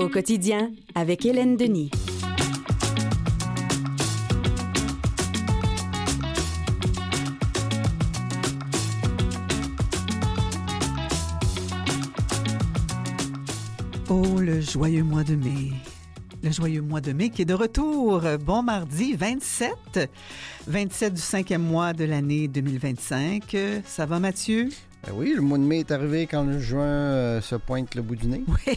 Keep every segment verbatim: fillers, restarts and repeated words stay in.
quotidien avec Hélène Denis. Oh, le joyeux mois de mai. Le joyeux mois de mai qui est de retour. Bon mardi vingt-sept. vingt-sept du cinquième mois de l'année deux mille vingt-cinq. Ça va, Mathieu? Ben oui, le mois de mai est arrivé quand le juin euh, se pointe le bout du nez. Oui.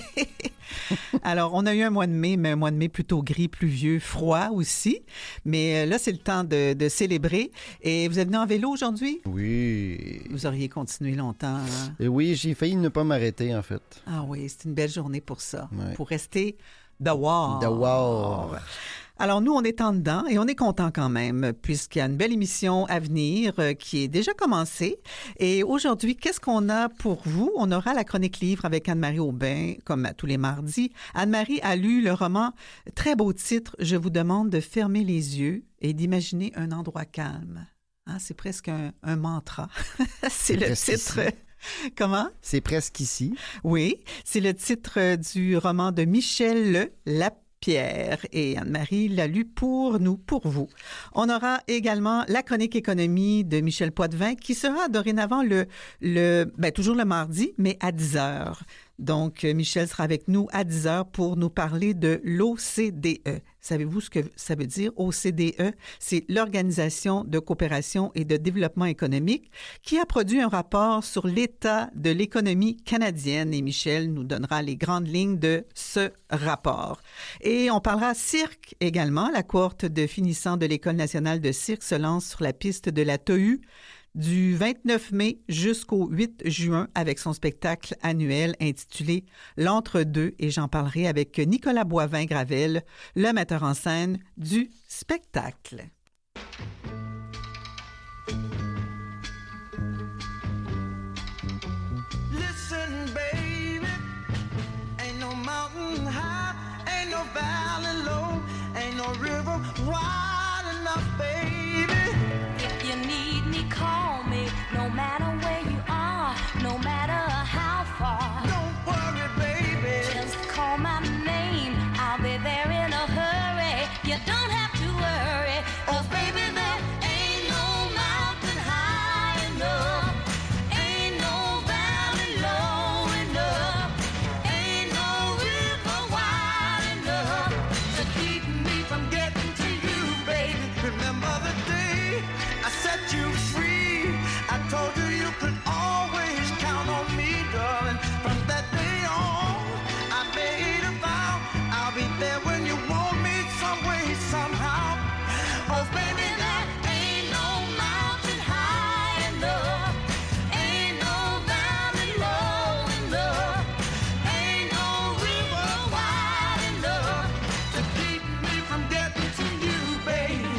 Alors, on a eu un mois de mai, mais un mois de mai plutôt gris, pluvieux, froid aussi. Mais là, c'est le temps de, de célébrer. Et vous êtes venu en vélo aujourd'hui? Oui. Vous auriez continué longtemps. Hein? Et oui, j'ai failli ne pas m'arrêter, en fait. Ah oui, c'est une belle journée pour ça. Ouais. Pour rester dehors. Dehors. Alors, nous, on est en dedans et on est content quand même, puisqu'il y a une belle émission à venir euh, qui est déjà commencée. Et aujourd'hui, qu'est-ce qu'on a pour vous? On aura la chronique livre avec Anne-Marie Aubin, comme à tous les mardis. Anne-Marie a lu le roman, très beau titre, « Je vous demande de fermer les yeux et d'imaginer un endroit calme ». Hein, c'est presque un, un mantra. c'est le titre... Ici. Comment? C'est presque ici. Oui, c'est le titre du roman de Michel Lapierre. Pierre et Anne-Marie l'a lu pour nous, pour vous. On aura également la chronique économie de Michel Poitvin qui sera dorénavant le, le ben, toujours le mardi, mais à dix heures. Donc, Michel sera avec nous à dix heures pour nous parler de l'O C D E. Savez-vous ce que ça veut dire, O C D E? C'est l'Organisation de coopération et de développement économique qui a produit un rapport sur l'état de l'économie canadienne et Michel nous donnera les grandes lignes de ce rapport. Et on parlera cirque également. La cohorte de finissants de l'École nationale de cirque se lance sur la piste de la T O U du vingt-neuf mai jusqu'au huit juin avec son spectacle annuel intitulé L'Entre-deux et j'en parlerai avec Nicolas Boivin-Gravel, le metteur en scène du spectacle. Listen, baby, ain't no mountain high, ain't no valley low, ain't no river wide enough, baby. If you need me, call me, no matter where you are, no matter how far. Don't worry, baby, just call my name, I'll be there in a hurry. You don't have to worry, 'cause baby, there ain't no mountain high enough, ain't no valley low enough, ain't no river wide enough to keep me from getting to you, baby. remember the day I set you free. I told you you could always count on me, darling. From that day on, I made a vow I'll be there when you want me, some way, somehow. Oh, baby, there ain't no mountain high enough, ain't no valley low enough, ain't no river wide enough to keep me from getting to you, baby.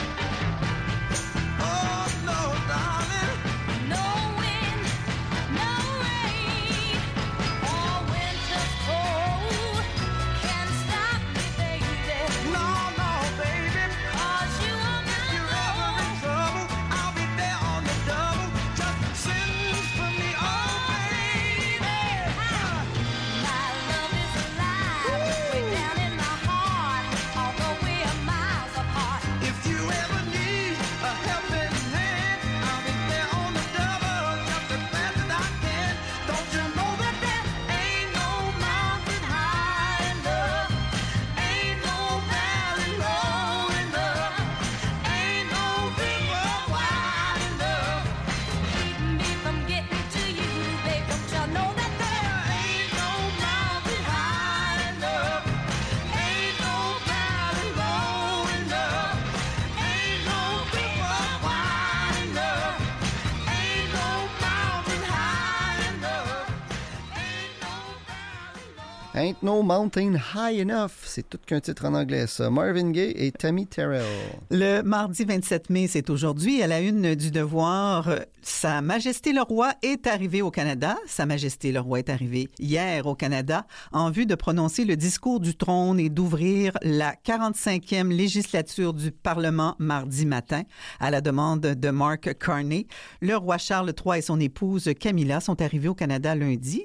Oh, no, darling. No wind, no rain, or winter's cold can stop me, baby. No, no, baby. 'Cause you are my If you're ever in love. trouble, I'll be there on the double. Just send for me, oh, baby. My love is alive, way down in my heart, although we are miles apart. If you ever need a helping hand, I'll be there on the double, just as fast as I can. Don't you know that there ain't no mountain high enough, ain't no valley low enough, ain't no river wide enough Keep me from getting to you, babe. Don't you know that there ain't no mountain high enough, ain't no valley low enough, ain't no river wide enough, ain't no mountain high enough, ain't no valley low. Ain't No Mountain High Enough. C'est tout qu'un titre en anglais, ça. Marvin Gaye et Tammy Terrell. Le mardi vingt-sept mai, c'est aujourd'hui, à la une du Devoir, Sa Majesté le Roi est arrivé au Canada. Sa Majesté le Roi est arrivé hier au Canada en vue de prononcer le discours du trône et d'ouvrir la quarante-cinquième législature du Parlement mardi matin à la demande de Mark Carney. Le roi Charles trois et son épouse Camilla sont arrivés au Canada lundi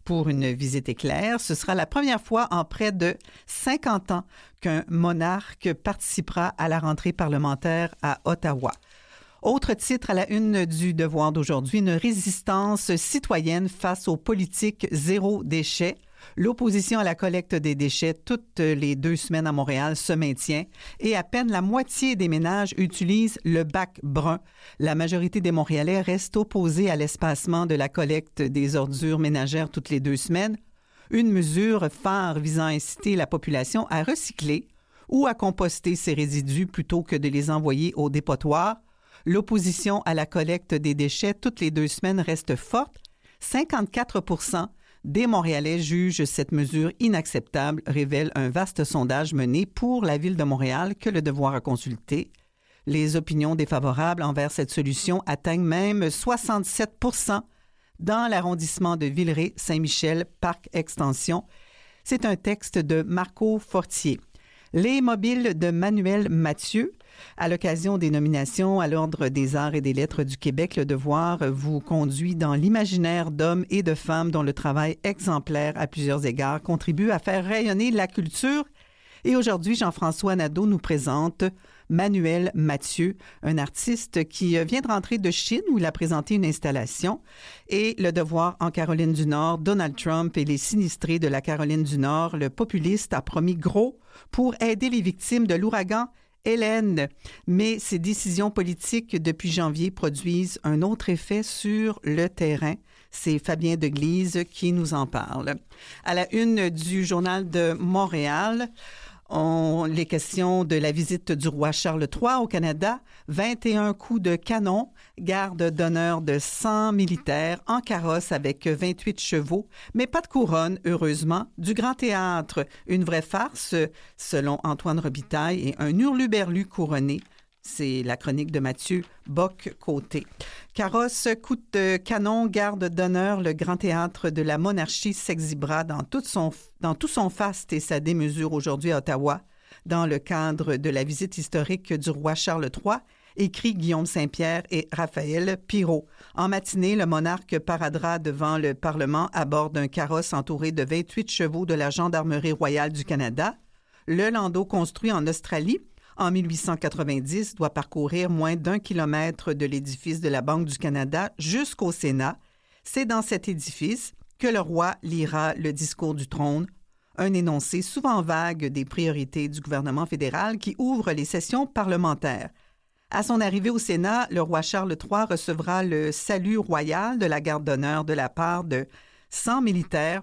pour une visite éclair. Ce sera la première fois en près de cinquante ans qu'un monarque participera à la rentrée parlementaire à Ottawa. Autre titre à la une du Devoir d'aujourd'hui, une résistance citoyenne face aux politiques zéro déchet. L'opposition à la collecte des déchets toutes les deux semaines à Montréal se maintient et à peine la moitié des ménages utilisent le bac brun. La majorité des Montréalais restent opposés à l'espacement de la collecte des ordures ménagères toutes les deux semaines, une mesure phare visant à inciter la population à recycler ou à composter ces résidus plutôt que de les envoyer au dépotoir. L'opposition à la collecte des déchets toutes les deux semaines reste forte. cinquante-quatre pour cent des Montréalais jugent cette mesure inacceptable, révèle un vaste sondage mené pour la Ville de Montréal que le Devoir a consulté. Les opinions défavorables envers cette solution atteignent même soixante-sept pour cent dans l'arrondissement de Villeray-Saint-Michel-Parc-Extension. C'est un texte de Marco Fortier. Les mobiles de Manuel Mathieu. À l'occasion des nominations à l'Ordre des arts et des lettres du Québec, le Devoir vous conduit dans l'imaginaire d'hommes et de femmes dont le travail exemplaire à plusieurs égards contribue à faire rayonner la culture. Et aujourd'hui, Jean-François Nadeau nous présente Manuel Mathieu, un artiste qui vient de rentrer de Chine où il a présenté une installation. Et le Devoir en Caroline du Nord, Donald Trump et les sinistrés de la Caroline du Nord, le populiste a promis gros pour aider les victimes de l'ouragan Hélène. Mais ces décisions politiques depuis janvier produisent un autre effet sur le terrain. C'est Fabien Deglise qui nous en parle. À la une du Journal de Montréal, on, les questions de la visite du roi Charles trois au Canada, vingt et un coups de canon, garde d'honneur de cent militaires en carrosse avec vingt-huit chevaux, mais pas de couronne, heureusement, du Grand Théâtre, une vraie farce, selon Antoine Robitaille, et un hurluberlu couronné. C'est la chronique de Mathieu Bock-Côté. Carrosse, coup de canon, garde d'honneur, le Grand Théâtre de la Monarchie s'exhibera dans, toute son, dans tout son faste et sa démesure aujourd'hui à Ottawa, dans le cadre de la visite historique du roi Charles trois, écrit Guillaume Saint-Pierre et Raphaël Pirot. En matinée, le monarque paradera devant le Parlement à bord d'un carrosse entouré de vingt-huit chevaux de la Gendarmerie royale du Canada. Le landau construit en Australie en mille huit cent quatre-vingt-dix, doit parcourir moins d'un kilomètre de l'édifice de la Banque du Canada jusqu'au Sénat. C'est dans cet édifice que le roi lira le discours du trône, un énoncé souvent vague des priorités du gouvernement fédéral qui ouvre les sessions parlementaires. À son arrivée au Sénat, le roi Charles trois recevra le salut royal de la garde d'honneur de la part de cent militaires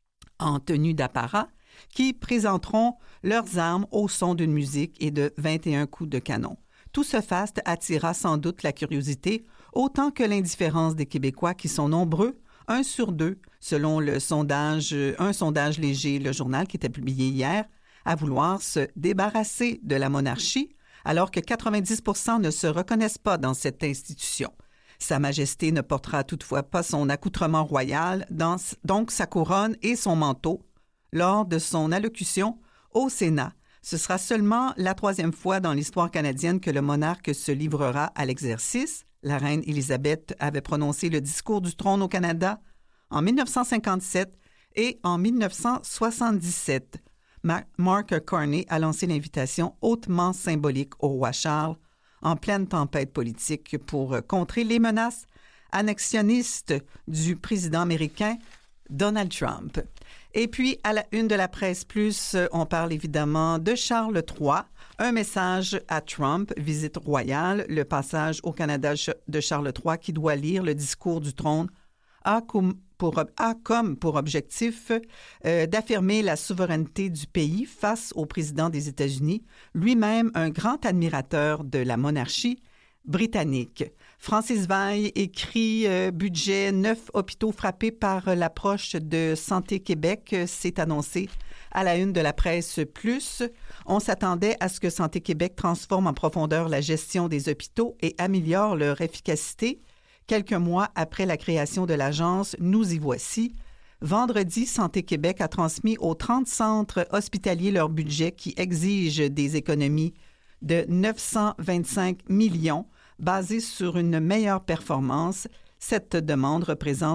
en tenue d'apparat qui présenteront leurs armes au son d'une musique et de vingt et un coups de canon. Tout ce faste attira sans doute la curiosité autant que l'indifférence des Québécois qui sont nombreux, un sur deux, selon le sondage, un sondage léger, le journal qui était publié hier, à vouloir se débarrasser de la monarchie, alors que quatre-vingt-dix pour cent ne se reconnaissent pas dans cette institution. Sa Majesté ne portera toutefois pas son accoutrement royal, dans, donc sa couronne et son manteau, lors de son allocution au Sénat. Ce sera seulement la troisième fois dans l'histoire canadienne que le monarque se livrera à l'exercice. La reine Élisabeth avait prononcé le discours du trône au Canada en mille neuf cent cinquante-sept et en mille neuf cent soixante-dix-sept. Mark Carney a lancé l'invitation hautement symbolique au roi Charles en pleine tempête politique pour contrer les menaces annexionnistes du président américain Donald Trump. Et puis, à la une de la Presse Plus, on parle évidemment de Charles trois. Un message à Trump, visite royale, le passage au Canada de Charles trois qui doit lire le discours du trône a comme pour, a comme pour objectif euh, d'affirmer la souveraineté du pays face au président des États-Unis, lui-même un grand admirateur de la monarchie britannique. Francis Veil écrit euh, budget neuf hôpitaux frappés par l'approche de Santé Québec. C'est annoncé à la une de la Presse Plus. On s'attendait à ce que Santé Québec transforme en profondeur la gestion des hôpitaux et améliore leur efficacité. Quelques mois après la création de l'agence, nous y voici. Vendredi, Santé Québec a transmis aux trente centres hospitaliers leur budget qui exige des économies de neuf cent vingt-cinq millions basées sur une meilleure performance. Cette demande représente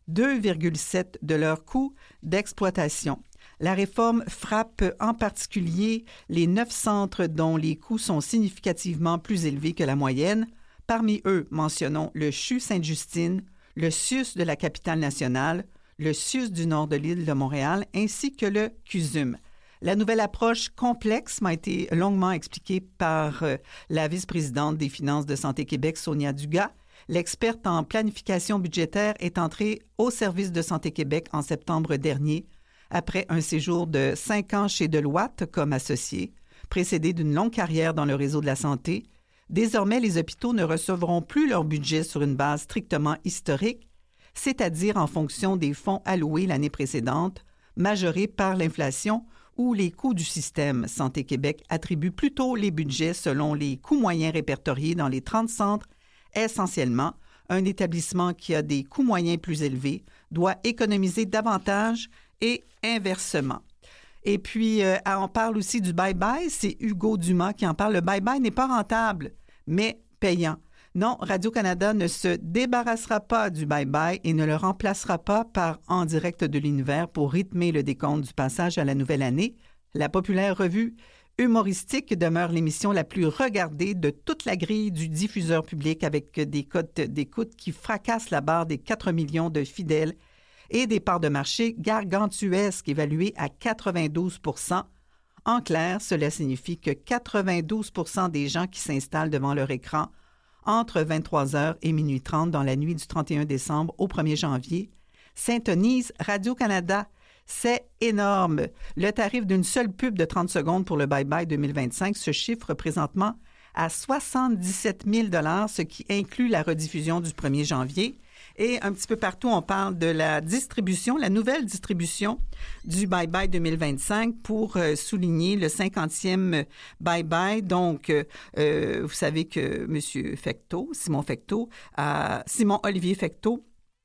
deux virgule sept de leur coût d'exploitation. La réforme frappe en particulier les neuf centres dont les coûts sont significativement plus élevés que la moyenne. Parmi eux, mentionnons le C H U Sainte-Justine, le C U S de la capitale nationale, le C U S du nord de l'île de Montréal, ainsi que le C U S U M. La nouvelle approche complexe m'a été longuement expliquée par euh, la vice-présidente des Finances de Santé Québec, Sonia Dugas. L'experte en planification budgétaire est entrée au service de Santé Québec en septembre dernier, après un séjour de cinq ans chez Deloitte comme associé, précédé d'une longue carrière dans le réseau de la santé. Désormais, les hôpitaux ne recevront plus leur budget sur une base strictement historique, c'est-à-dire en fonction des fonds alloués l'année précédente, majorés par l'inflation ou les coûts du système. Santé Québec attribue plutôt les budgets selon les coûts moyens répertoriés dans les trente centres. Essentiellement, un établissement qui a des coûts moyens plus élevés doit économiser davantage et inversement. Et puis, euh, on parle aussi du bye-bye. C'est Hugo Dumas qui en parle. Le bye-bye n'est pas rentable, mais payant. Non, Radio-Canada ne se débarrassera pas du bye-bye et ne le remplacera pas par En direct de l'univers pour rythmer le décompte du passage à la nouvelle année. La populaire revue humoristique demeure l'émission la plus regardée de toute la grille du diffuseur public avec des cotes d'écoute qui fracassent la barre des quatre millions de fidèles et des parts de marché gargantuesques évaluées à quatre-vingt-douze pour cent. En clair, cela signifie que quatre-vingt-douze pour cent des gens qui s'installent devant leur écran entre vingt-trois heures et minuit trente dans la nuit du trente et un décembre au premier janvier sintonisent Radio-Canada. C'est énorme. Le tarif d'une seule pub de trente secondes pour le Bye Bye deux mille vingt-cinq se chiffre présentement à soixante-dix-sept mille dollars, ce qui inclut la rediffusion du premier janvier. Et un petit peu partout, on parle de la distribution, la nouvelle distribution du Bye Bye deux mille vingt-cinq pour euh, souligner le cinquantième Bye Bye. Donc, euh, vous savez que M. Fecteau, Simon Fecteau, a, Simon Olivier Fecteau,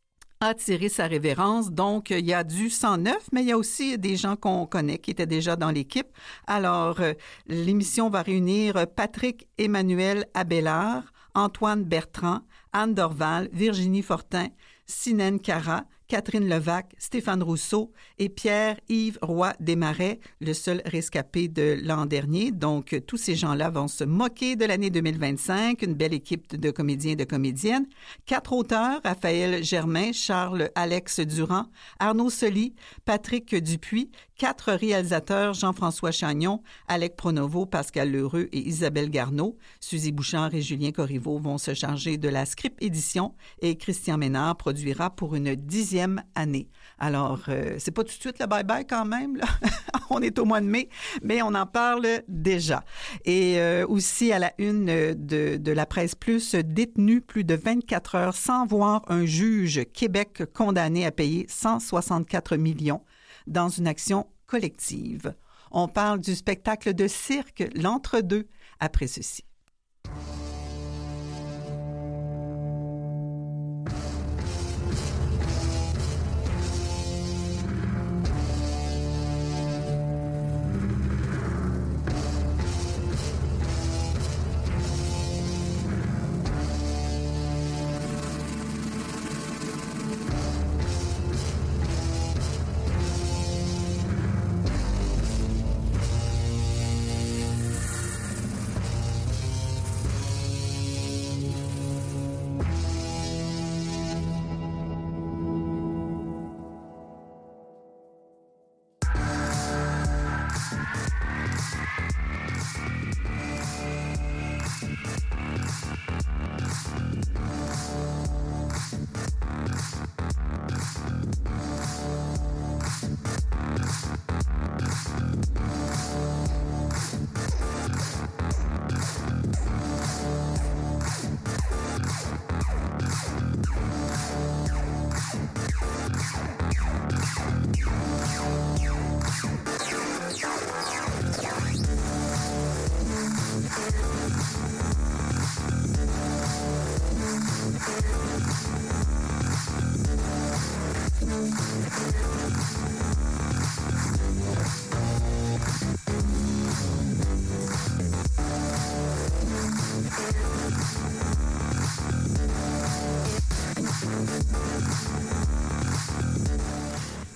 a tiré sa révérence. Donc, il y a du sang neuf, mais il y a aussi des gens qu'on connaît qui étaient déjà dans l'équipe. Alors, euh, l'émission va réunir Patrick Emmanuel Abélard, Antoine Bertrand, Anne Dorval, Virginie Fortin, Sinène Cara, Catherine Levac, Stéphane Rousseau et Pierre-Yves Roy Desmarais, le seul rescapé de l'an dernier. Donc, tous ces gens-là vont se moquer de l'année deux mille vingt-cinq. Une belle équipe de comédiens et de comédiennes. Quatre auteurs, Raphaël Germain, Charles Alex Durand, Arnaud Soli, Patrick Dupuis. Quatre réalisateurs, Jean-François Chagnon, Alec Pronovo, Pascal Lheureux et Isabelle Garneau. Suzy Bouchard et Julien Corriveau vont se charger de la script édition et Christian Ménard produira pour une dixième année. Alors, euh, c'est pas tout de suite le bye-bye quand même, là. On est au mois de mai, mais on en parle déjà. Et euh, aussi à la une de, de la Presse Plus, détenu plus de vingt-quatre heures sans voir un juge, Québec condamné à payer cent soixante-quatre millions dans une action collective. On parle du spectacle de cirque, l'entre-deux, après ceci.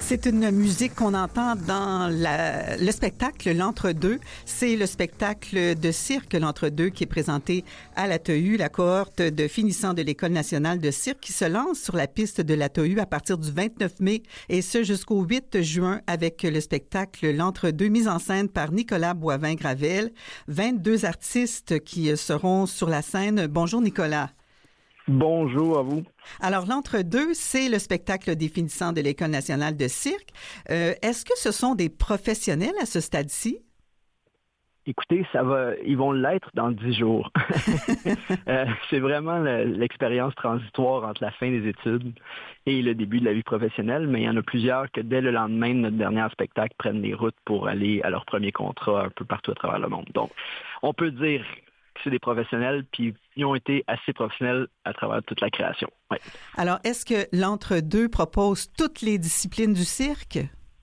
C'est une musique qu'on entend dans la, le spectacle L'Entre-deux. C'est le spectacle de cirque L'Entre-deux qui est présenté à l'A T U, la cohorte de finissants de l'École nationale de cirque qui se lance sur la piste de l'A T U à partir du vingt-neuf mai et ce jusqu'au huit juin avec le spectacle L'Entre-deux mis en scène par Nicolas Boivin-Gravel. vingt-deux artistes qui seront sur la scène. Bonjour Nicolas. Bonjour à vous. Alors, l'Entre-deux, c'est le spectacle des finissants de l'École nationale de cirque. Euh, est-ce que ce sont des professionnels à ce stade-ci? Écoutez, ça va, ils vont l'être dans dix jours. euh, c'est vraiment le, l'expérience transitoire entre la fin des études et le début de la vie professionnelle, mais il y en a plusieurs que dès le lendemain de notre dernier spectacle prennent les routes pour aller à leur premier contrat un peu partout à travers le monde. Donc, on peut dire que c'est des professionnels, puis ils ont été assez professionnels à travers toute la création. Ouais. Alors, est-ce que l'Entre-deux propose toutes les disciplines du cirque?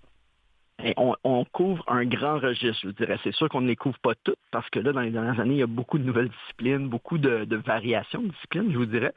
Et on, on couvre un grand registre, je dirais. C'est sûr qu'on ne les couvre pas toutes, parce que là, dans les dernières années, il y a beaucoup de nouvelles disciplines, beaucoup de, de variations de disciplines, je vous dirais.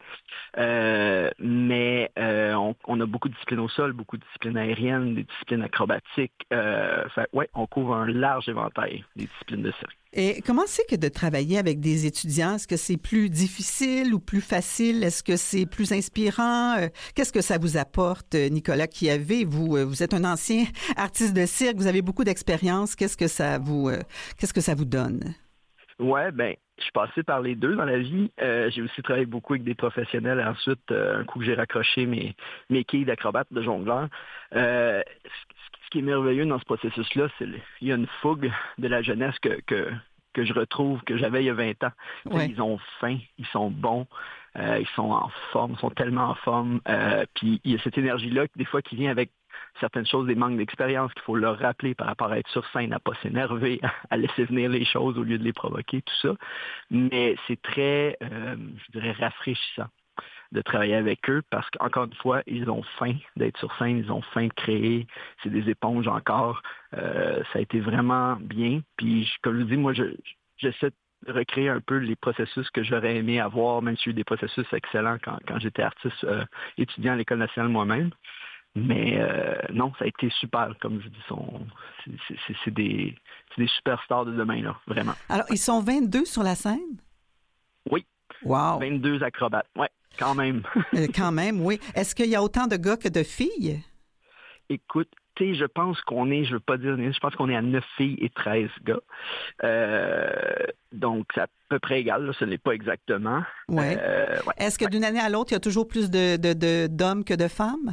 Euh, mais euh, on, on a beaucoup de disciplines au sol, beaucoup de disciplines aériennes, des disciplines acrobatiques. Euh, fait, ouais, on couvre un large éventail des disciplines de cirque. Et comment c'est que de travailler avec des étudiants? Est-ce que c'est plus difficile ou plus facile? Est-ce que c'est plus inspirant? Qu'est-ce que ça vous apporte, Nicolas, qui avez, vous, vous êtes un ancien artiste de cirque, vous avez beaucoup d'expérience. Qu'est-ce que ça vous, qu'est-ce que ça vous donne? Ouais, ben, je suis passé par les deux dans la vie. Euh, j'ai aussi travaillé beaucoup avec des professionnels. Ensuite, euh, un coup que j'ai raccroché mes, mes quilles d'acrobate, de jongleur. Euh, ce qui est merveilleux dans ce processus-là, c'est qu'il y a une fougue de la jeunesse que, que, que je retrouve, que j'avais il y a vingt ans. Ouais. Ils ont faim, ils sont bons, euh, ils sont en forme, ils sont tellement en forme. Euh, puis il y a cette énergie-là, des fois, qui vient avec certaines choses, des manques d'expérience qu'il faut leur rappeler par rapport à être sur scène, à pas s'énerver, à laisser venir les choses au lieu de les provoquer, tout ça. Mais c'est très, euh, je dirais, rafraîchissant de travailler avec eux parce qu'encore une fois, ils ont faim d'être sur scène, ils ont faim de créer, c'est des éponges encore. Euh, ça a été vraiment bien. Puis, comme je vous dis, moi, je, j'essaie de recréer un peu les processus que j'aurais aimé avoir, même si j'ai eu des processus excellents quand, quand j'étais artiste euh, étudiant à l'École nationale moi-même. Mais euh, non, ça a été super, comme je dis, sont, c'est, c'est, c'est, des, c'est des superstars de demain, là, vraiment. Alors, ils sont vingt-deux sur la scène? Oui. Wow. vingt-deux acrobates, oui, quand même. euh, quand même, oui. Est-ce qu'il y a autant de gars que de filles? Écoute, je pense qu'on est, je ne veux pas dire, je pense qu'on est à neuf filles et treize gars. Euh, donc, c'est à peu près égal, là, ce n'est pas exactement. Ouais. Euh, ouais. Est-ce que ouais. d'une année à l'autre, il y a toujours plus de, de, de, d'hommes que de femmes?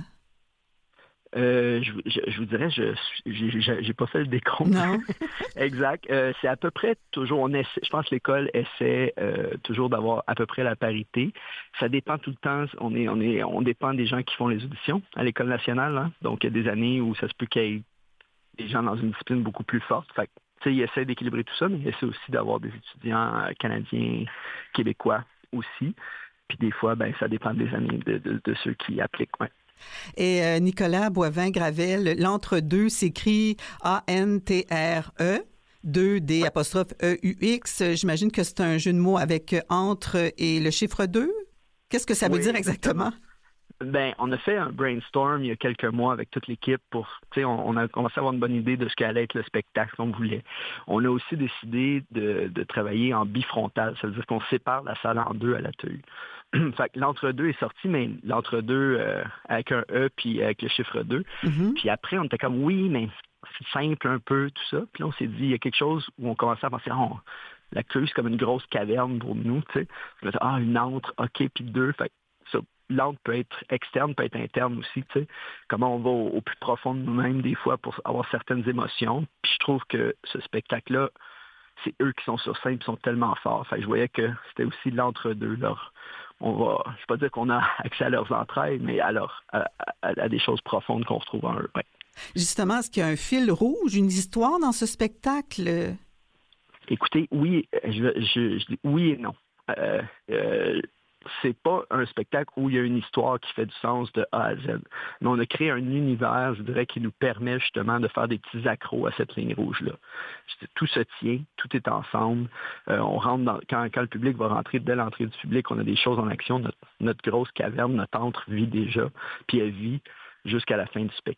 Euh, je, je, je vous dirais, je j'ai, j'ai pas fait le décompte. Non. Exact. Euh, c'est à peu près toujours, on essaie, je pense que l'école essaie euh, toujours d'avoir à peu près la parité. Ça dépend tout le temps. On est, on est, on dépend des gens qui font les auditions à l'École nationale. Hein. Donc, il y a des années où ça se peut qu'il y ait des gens dans une discipline beaucoup plus forte. Fait tu sais, ils essaient d'équilibrer tout ça, mais ils essaient aussi d'avoir des étudiants canadiens, québécois aussi. Puis des fois, ben, ça dépend des années de, de, de ceux qui appliquent. Ouais. Et euh, Nicolas Boivin-Gravel, l'entre-deux s'écrit A N T R E, deux D apostrophe E U X. J'imagine que c'est un jeu de mots avec entre et le chiffre deux. Qu'est-ce que ça veut oui, dire exactement? Ben, on a fait un brainstorm il y a quelques mois avec toute l'équipe pour, tu sais, on, on a commencé à avoir une bonne idée de ce qu'allait être le spectacle qu'on voulait. On a aussi décidé de, de travailler en bifrontal, ça veut dire qu'on sépare la salle en deux à l'A T U. Fait que l'entre-deux est sorti, mais l'entre-deux euh, avec un E puis avec le chiffre deux. Mm-hmm. Puis après, on était comme, oui, mais c'est simple un peu, tout ça. Puis là, on s'est dit, il y a quelque chose où on commençait à penser, oh, la queue, c'est comme une grosse caverne pour nous, tu sais. Puis là, ah, une entre, OK, puis deux. Fait que ça, l'entre peut être externe, peut être interne aussi, tu sais. Comment on va au, au plus profond de nous-mêmes, des fois, pour avoir certaines émotions. Puis je trouve que ce spectacle-là, c'est eux qui sont sur scène et sont tellement forts. Fait que je voyais que c'était aussi l'entre-deux, leur... On va, je ne vais pas dire qu'on a accès à leurs entrailles, mais à, leur, à, à, à des choses profondes qu'on retrouve en eux. Ouais. Justement, est-ce qu'il y a un fil rouge, une histoire dans ce spectacle? Écoutez, oui, je, je, je dis oui et non. Euh, euh, c'est pas un spectacle où il y a une histoire qui fait du sens de A à Z. Mais on a créé un univers, je dirais, qui nous permet justement de faire des petits accros à cette ligne rouge-là. Tout se tient, tout est ensemble. Euh, on rentre dans, quand, quand le public va rentrer, dès l'entrée du public, on a des choses en action. Notre, notre grosse caverne, notre antre vit déjà, puis elle vit jusqu'à la fin du spectacle.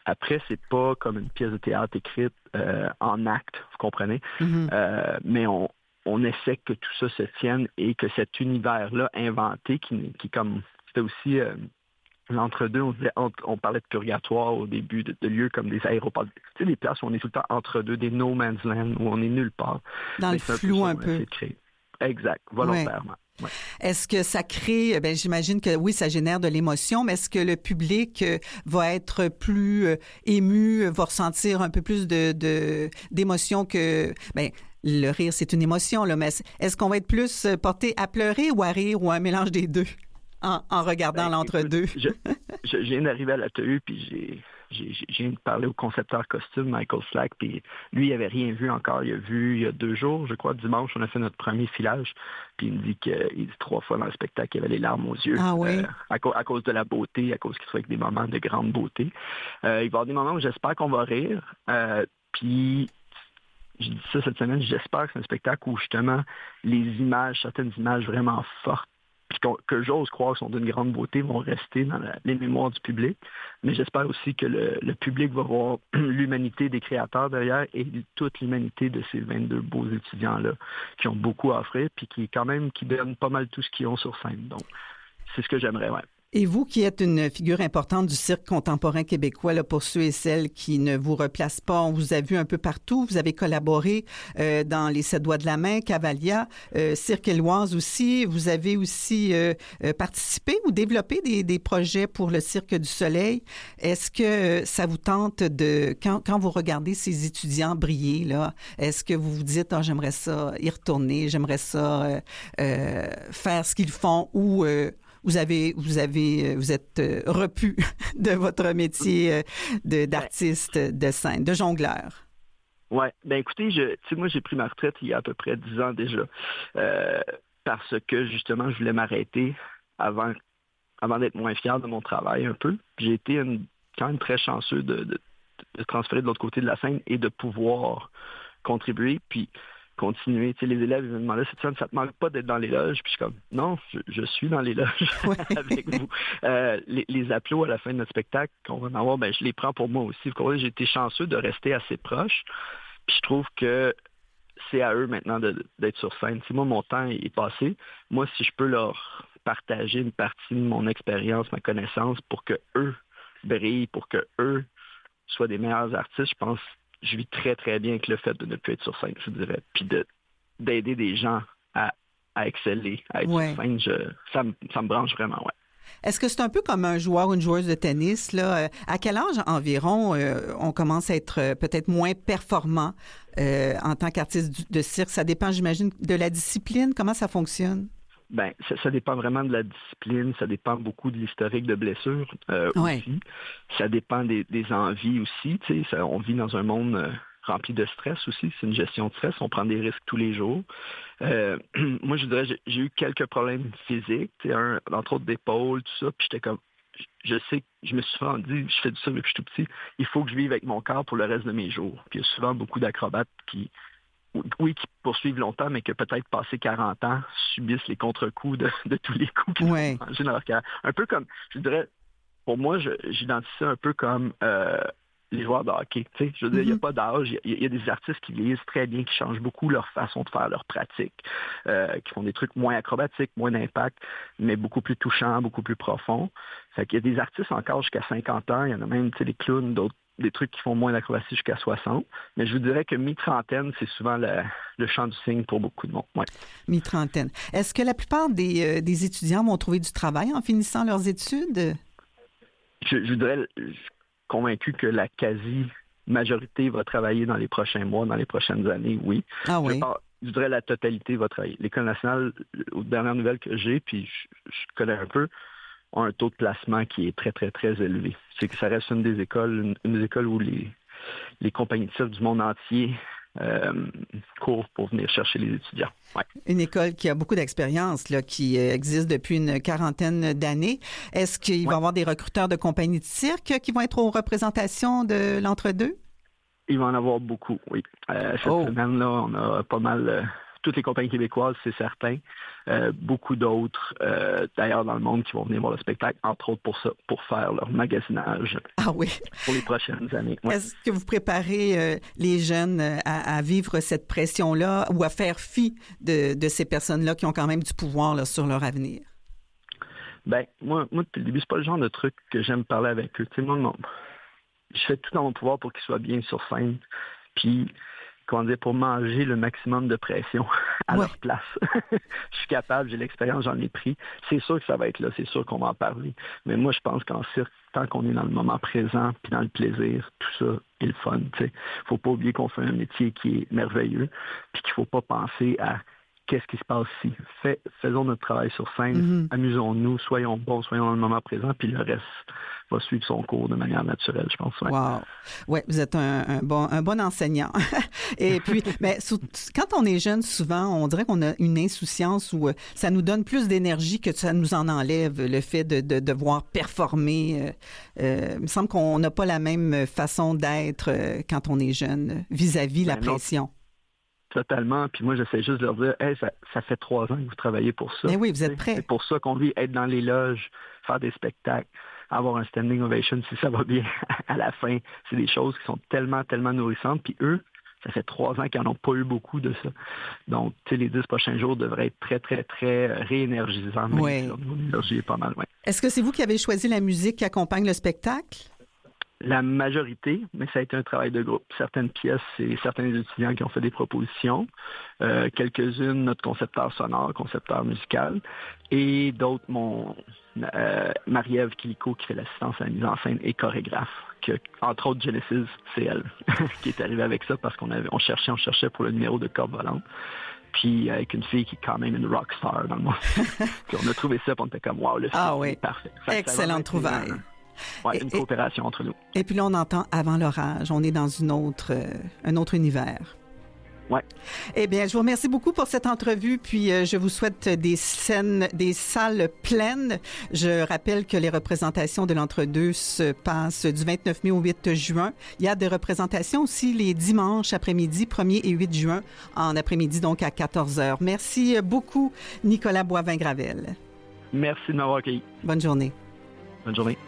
après, c'est pas comme une pièce de théâtre écrite euh, en acte, vous comprenez? Mm-hmm. Euh, mais on, on essaie que tout ça se tienne et que cet univers-là inventé, qui, qui comme c'était aussi euh, l'entre-deux, on, disait, on, on parlait de purgatoire au début, de, de lieux comme des aéroports. Tu sais, des places où on est tout le temps entre-deux, des no man's land, où on est nulle part. Dans mais le flou un peu. Exact, volontairement. Ouais. Ouais. Est-ce que ça crée, ben j'imagine que oui, ça génère de l'émotion, mais est-ce que le public euh, va être plus euh, ému, va ressentir un peu plus de, de d'émotion que, ben le rire, c'est une émotion, là, mais est-ce qu'on va être plus porté à pleurer ou à rire ou un mélange des deux en, en regardant ben, l'entre-deux? Écoute, je, je, je viens d'arriver à l'A T E, puis j'ai... J'ai, j'ai, j'ai parlé au concepteur costume, Michael Slack, puis lui, il n'avait rien vu encore. Il a vu il y a deux jours, je crois, dimanche, on a fait notre premier filage, puis il me dit qu'il dit trois fois dans le spectacle qu'il avait les larmes aux yeux. Ah oui? euh, à, co- à cause de la beauté, à cause qu'il trouvait que des moments de grande beauté. Euh, il va y avoir des moments où j'espère qu'on va rire, euh, puis je dis ça cette semaine, j'espère que c'est un spectacle où justement les images, certaines images vraiment fortes, puis que j'ose croire sont d'une grande beauté, vont rester dans la, les mémoires du public. Mais j'espère aussi que le, le public va voir l'humanité des créateurs derrière et toute l'humanité de ces vingt-deux beaux étudiants-là qui ont beaucoup à offrir, puis qui quand même qui donnent pas mal tout ce qu'ils ont sur scène. Donc, c'est ce que j'aimerais, ouais. Et vous qui êtes une figure importante du cirque contemporain québécois, là, pour ceux et celles qui ne vous replacent pas, on vous a vu un peu partout. Vous avez collaboré euh, dans Les Sept Doigts de la Main, Cavalia, euh, Cirque Éloise aussi. Vous avez aussi euh, euh, participé ou développé des, des projets pour le Cirque du Soleil. Est-ce que ça vous tente de, quand, quand vous regardez ces étudiants briller, là, est-ce que vous vous dites, ah, j'aimerais ça y retourner, j'aimerais ça euh, euh, faire ce qu'ils font ou... Euh, Vous avez, vous avez, vous êtes euh, repu de votre métier euh, de, d'artiste de scène, de jongleur. Ouais, ben écoutez, je, tu sais, moi j'ai pris ma retraite il y a à peu près dix ans déjà, euh, parce que justement je voulais m'arrêter avant, avant d'être moins fier de mon travail un peu. J'ai été une, quand même très chanceux de, de, de transférer de l'autre côté de la scène et de pouvoir contribuer. Puis continuer. Tu sais, les élèves, ils me demandaient, ça ne te manque pas d'être dans les loges? Puis je suis comme, non, je, je suis dans les loges ouais. avec vous. Euh, les, les applaudissements à la fin de notre spectacle qu'on va en avoir, ben, je les prends pour moi aussi. J'ai été chanceux de rester assez proche. Puis je trouve que c'est à eux maintenant de, d'être sur scène. Si moi, mon temps est passé, moi, si je peux leur partager une partie de mon expérience, ma connaissance, pour que eux brillent, pour que eux soient des meilleurs artistes, je pense je vis très, très bien avec le fait de ne plus être sur scène, je dirais. Puis de, d'aider des gens à, à exceller, à être ouais. sur scène, je, ça, me, ça me branche vraiment, ouais. Est-ce que c'est un peu comme un joueur ou une joueuse de tennis, là? À quel âge environ euh, on commence à être euh, peut-être moins performant euh, en tant qu'artiste de cirque? Ça dépend, j'imagine, de la discipline. Comment ça fonctionne? Ben, ça, ça dépend vraiment de la discipline, ça dépend beaucoup de l'historique de blessures euh, ouais. aussi. Ça dépend des, des envies aussi. Tu sais, ça, on vit dans un monde euh, rempli de stress aussi. C'est une gestion de stress. On prend des risques tous les jours. Euh, moi, je dirais, j'ai, j'ai eu quelques problèmes physiques, tu sais, un, entre autres d'épaule, tout ça. Puis j'étais comme, je sais, je me suis souvent dit, je fais du ça depuis que je suis tout petit. Il faut que je vive avec mon corps pour le reste de mes jours. Puis il y a souvent beaucoup d'acrobates qui oui, qui poursuivent longtemps, mais que peut-être passé quarante ans, subissent les contre-coups de, de tous les coups qu'ils ouais. ont mangés dans leur carrière. Un peu comme, je dirais, pour moi, je, j'identifie ça un peu comme euh, les joueurs de hockey. Tu sais, je veux dire, il mm-hmm. n'y a pas d'âge. Il y, y a des artistes qui vieillissent très bien, qui changent beaucoup leur façon de faire leur pratique, euh, qui font des trucs moins acrobatiques, moins d'impact, mais beaucoup plus touchants, beaucoup plus profonds. Fait qu'il y a des artistes encore jusqu'à cinquante ans. Il y en a même, tu sais, des clowns, d'autres des trucs qui font moins d'acrobatie jusqu'à soixante. Mais je vous dirais que mi-trentaine, c'est souvent le, le champ du cygne pour beaucoup de monde. Ouais. Mi-trentaine. Est-ce que la plupart des, euh, des étudiants vont trouver du travail en finissant leurs études? Je, je vous dirais, je suis convaincu que la quasi-majorité va travailler dans les prochains mois, dans les prochaines années, oui. Ah oui? Je, pense, je dirais la totalité va travailler. L'École nationale, aux dernières nouvelles que j'ai, puis je, je connais un peu, ont un taux de placement qui est très, très, très élevé. C'est que ça reste une des écoles, une, une des écoles où les, les compagnies de cirque du monde entier euh, courent pour venir chercher les étudiants. Ouais. Une école qui a beaucoup d'expérience, là, qui existe depuis une quarantaine d'années. Est-ce qu'il ouais. va y avoir des recruteurs de compagnies de cirque qui vont être aux représentations de l'entre-deux? Il va en avoir beaucoup, oui. Euh, cette oh. semaine-là, on a pas mal... Euh, toutes les compagnies québécoises, c'est certain. Euh, beaucoup d'autres, euh, d'ailleurs, dans le monde, qui vont venir voir le spectacle, entre autres pour ça, pour faire leur magasinage Ah oui. pour les prochaines années. Ouais. Est-ce que vous préparez euh, les jeunes euh, à, à vivre cette pression-là ou à faire fi de, de ces personnes-là qui ont quand même du pouvoir là, sur leur avenir? Ben, moi, moi, depuis le début, c'est pas le genre de truc que j'aime parler avec eux. Tu sais, moi, mon- je fais tout dans mon pouvoir pour qu'ils soient bien sur scène. Puis, comment dire, pour manger le maximum de pression à Ouais. leur place. Je suis capable, j'ai l'expérience, j'en ai pris. C'est sûr que ça va être là, c'est sûr qu'on va en parler. Mais moi, je pense qu'en cirque, tant qu'on est dans le moment présent, puis dans le plaisir, tout ça est le fun. Tu sais. Faut pas oublier qu'on fait un métier qui est merveilleux, puis qu'il faut pas penser à qu'est-ce qui se passe ici. Fais- faisons notre travail sur scène, Mhm. amusons-nous, soyons bons, soyons dans le moment présent, puis le reste va suivre son cours de manière naturelle, je pense. Ouais. Wow. Oui, vous êtes un, un bon, un bon enseignant. Et puis, mais sou- quand on est jeune, souvent, on dirait qu'on a une insouciance où euh, ça nous donne plus d'énergie que ça nous en enlève, le fait de, de devoir performer. Euh, euh, il me semble qu'on n'a pas la même façon d'être euh, quand on est jeune vis-à-vis la Ben non. pression. Totalement. Puis moi, j'essaie juste de leur dire, hey, ça, ça fait trois ans que vous travaillez pour ça. Mais oui, vous êtes Tu sais, prêts. C'est pour ça qu'on vit être dans les loges, faire des spectacles, avoir un standing ovation si ça va bien à la fin. C'est des choses qui sont tellement, tellement nourrissantes. Puis eux, ça fait trois ans qu'ils n'en ont pas eu beaucoup de ça. Donc, tu sais, les dix prochains jours devraient être très, très, très euh, réénergisants. Même Ouais. si leur niveau d'énergie est pas mal, ouais. Est-ce que c'est vous qui avez choisi la musique qui accompagne le spectacle? La majorité, mais ça a été un travail de groupe. Certaines pièces, c'est certains étudiants qui ont fait des propositions. Euh, quelques-unes, notre concepteur sonore, concepteur musical. Et d'autres, mon euh, Marie-Ève Kilico, qui fait l'assistance à la mise en scène et chorégraphe. Que, entre autres, Genesis, c'est elle qui est arrivée avec ça parce qu'on avait, on cherchait, on cherchait pour le numéro de corde volante. Puis avec une fille qui est quand même une rock star dans le monde. Puis on a trouvé ça, puis on était comme, wow, le film Ah est oui. parfait. Fait que ça a Excellente vraiment été trouvaille. un- Ouais, Et- une et- coopération entre nous. Et puis là, on entend Avant l'orage. On est dans une autre, euh, un autre univers. Ouais. Eh bien, je vous remercie beaucoup pour cette entrevue, puis euh, je vous souhaite des scènes, des salles pleines. Je rappelle que les représentations de l'entre-deux se passent du vingt-neuf mai au huit juin. Il y a des représentations aussi les dimanches après-midi, premier et huit juin, en après-midi, donc à quatorze heures. Merci beaucoup, Nicolas Boivin-Gravel. Merci de m'avoir accueilli. Bonne journée. Bonne journée.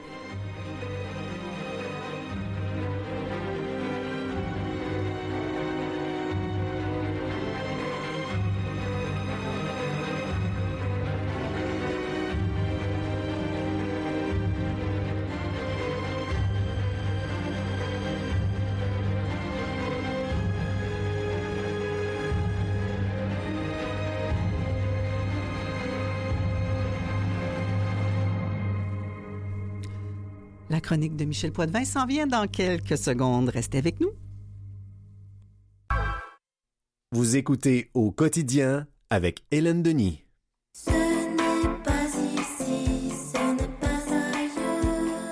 La chronique de Michel Poitvin s'en vient dans quelques secondes. Restez avec nous. Vous écoutez Au quotidien avec Hélène Denis. Ce n'est pas ici, ce n'est pas ailleurs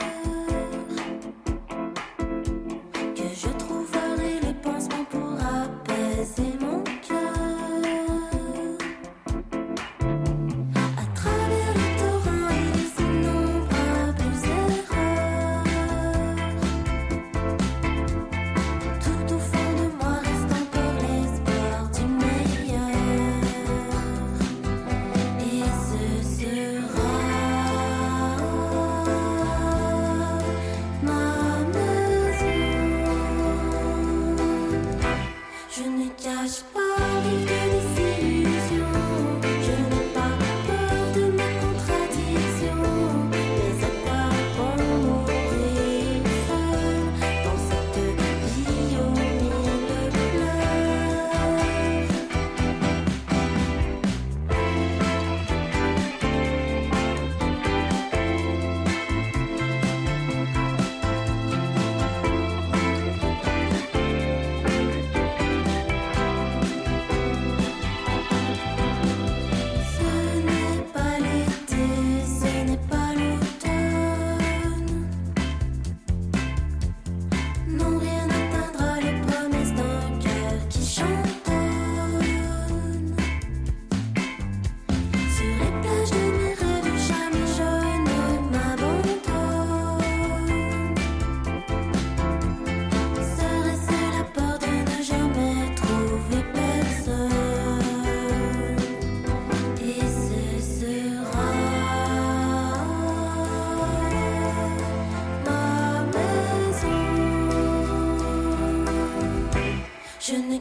que je trouverai les pansements pour apaiser mon cœur. À travers le torrent et les innombrables erreurs, tout au fond de moi reste encore l'espoir du meilleur. Et ce sera ma maison. Je ne cache pas vivre de désillusions. Je n'ai pas peur de mes contradictions. Mais à quoi bon mourir seul dans cette vie aux mille pleurs?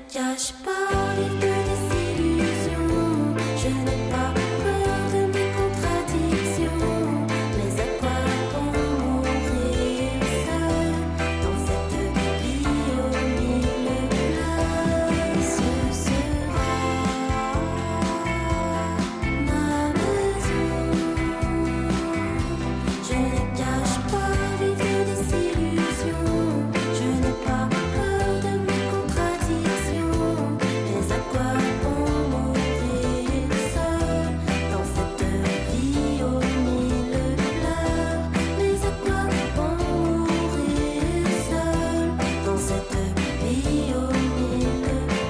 cache pas les deux désillusions. Je n'ai pas peur de mes contradictions. Mais à quoi bon mourir seul dans cette vie aux mille places? Ce sera ma maison. Je ne cache pas les deux désillusions. Je n'ai pas peur de mes contradictions. Mais à quoi bon mourir seul dans cette vie aux mille pleurs? Mais à quoi bon mourir seul dans cette vie aux mille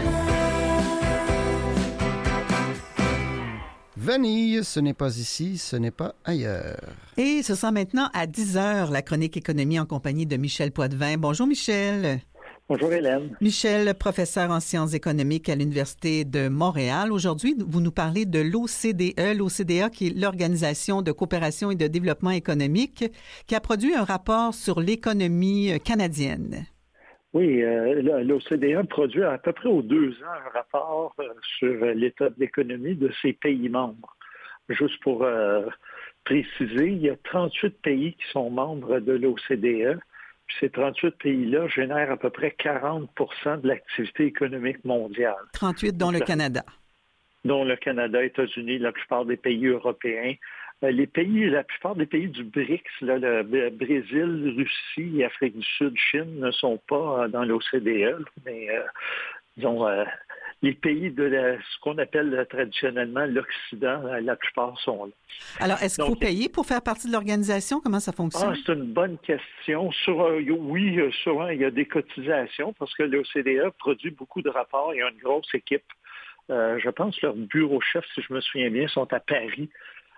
pleurs? Vanille, ce n'est pas ici, ce n'est pas ailleurs. Et ce sera maintenant à dix heures, la chronique économie en compagnie de Michel Poitvin. Bonjour Michel. Bonjour Hélène. Michel, professeur en sciences économiques à l'Université de Montréal. Aujourd'hui, vous nous parlez de l'O C D E, l'O C D E qui est l'Organisation de coopération et de développement économique, qui a produit un rapport sur l'économie canadienne. Oui, euh, le- l'O C D E produit à peu près aux deux ans un rapport euh, sur euh, l'état de l'économie de ses pays membres. Juste pour euh, préciser, il y a trente-huit pays qui sont membres de l'O C D E. Puis ces trente-huit pays-là génèrent à peu près quarante pour cent de l'activité économique mondiale, trente-huit, dont le Canada. dont le Canada, États-Unis, la plupart des pays européens. Euh, les pays, la plupart des pays du BRICS, là, le B- Brésil, Russie, Afrique du Sud, Chine, ne sont pas euh, dans l'O C D E, mais euh, disons, euh, les pays de la- ce qu'on appelle euh, traditionnellement l'Occident, euh, la plupart sont là. Alors, est-ce qu'il faut Donc- payer pour faire partie de l'organisation? Comment ça Ah, fonctionne? c'est une bonne question. Sur, euh, y- oui, euh, souvent, il y a des cotisations parce que l'O C D E produit beaucoup de rapports. Il y a une grosse équipe. Euh, je pense que leurs bureaux chefs, si je me souviens bien, sont à Paris.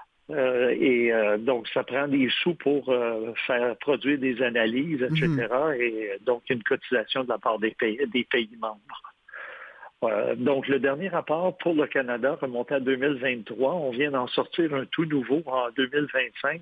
Euh, et euh, donc, ça prend des sous pour euh, faire produire des analyses, et cetera. Et euh, donc, il y a une cotisation de la part des pays, des pays membres. Euh, donc, le dernier rapport pour le Canada remontait à deux mille vingt-trois. On vient d'en sortir un tout nouveau en deux mille vingt-cinq.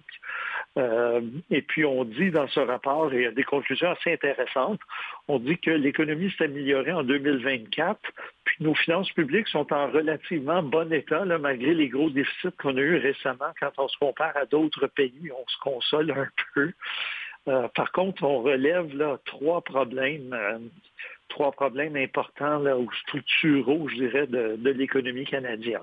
Euh, et puis, on dit dans ce rapport, et il y a des conclusions assez intéressantes, on dit que l'économie s'est améliorée en deux mille vingt-quatre, puis nos finances publiques sont en relativement bon état, là, malgré les gros déficits qu'on a eus récemment. Quand on se compare à d'autres pays, on se console un peu. Euh, par contre, on relève là, trois problèmes, euh, trois problèmes importants là, ou structuraux, je dirais, de, de l'économie canadienne.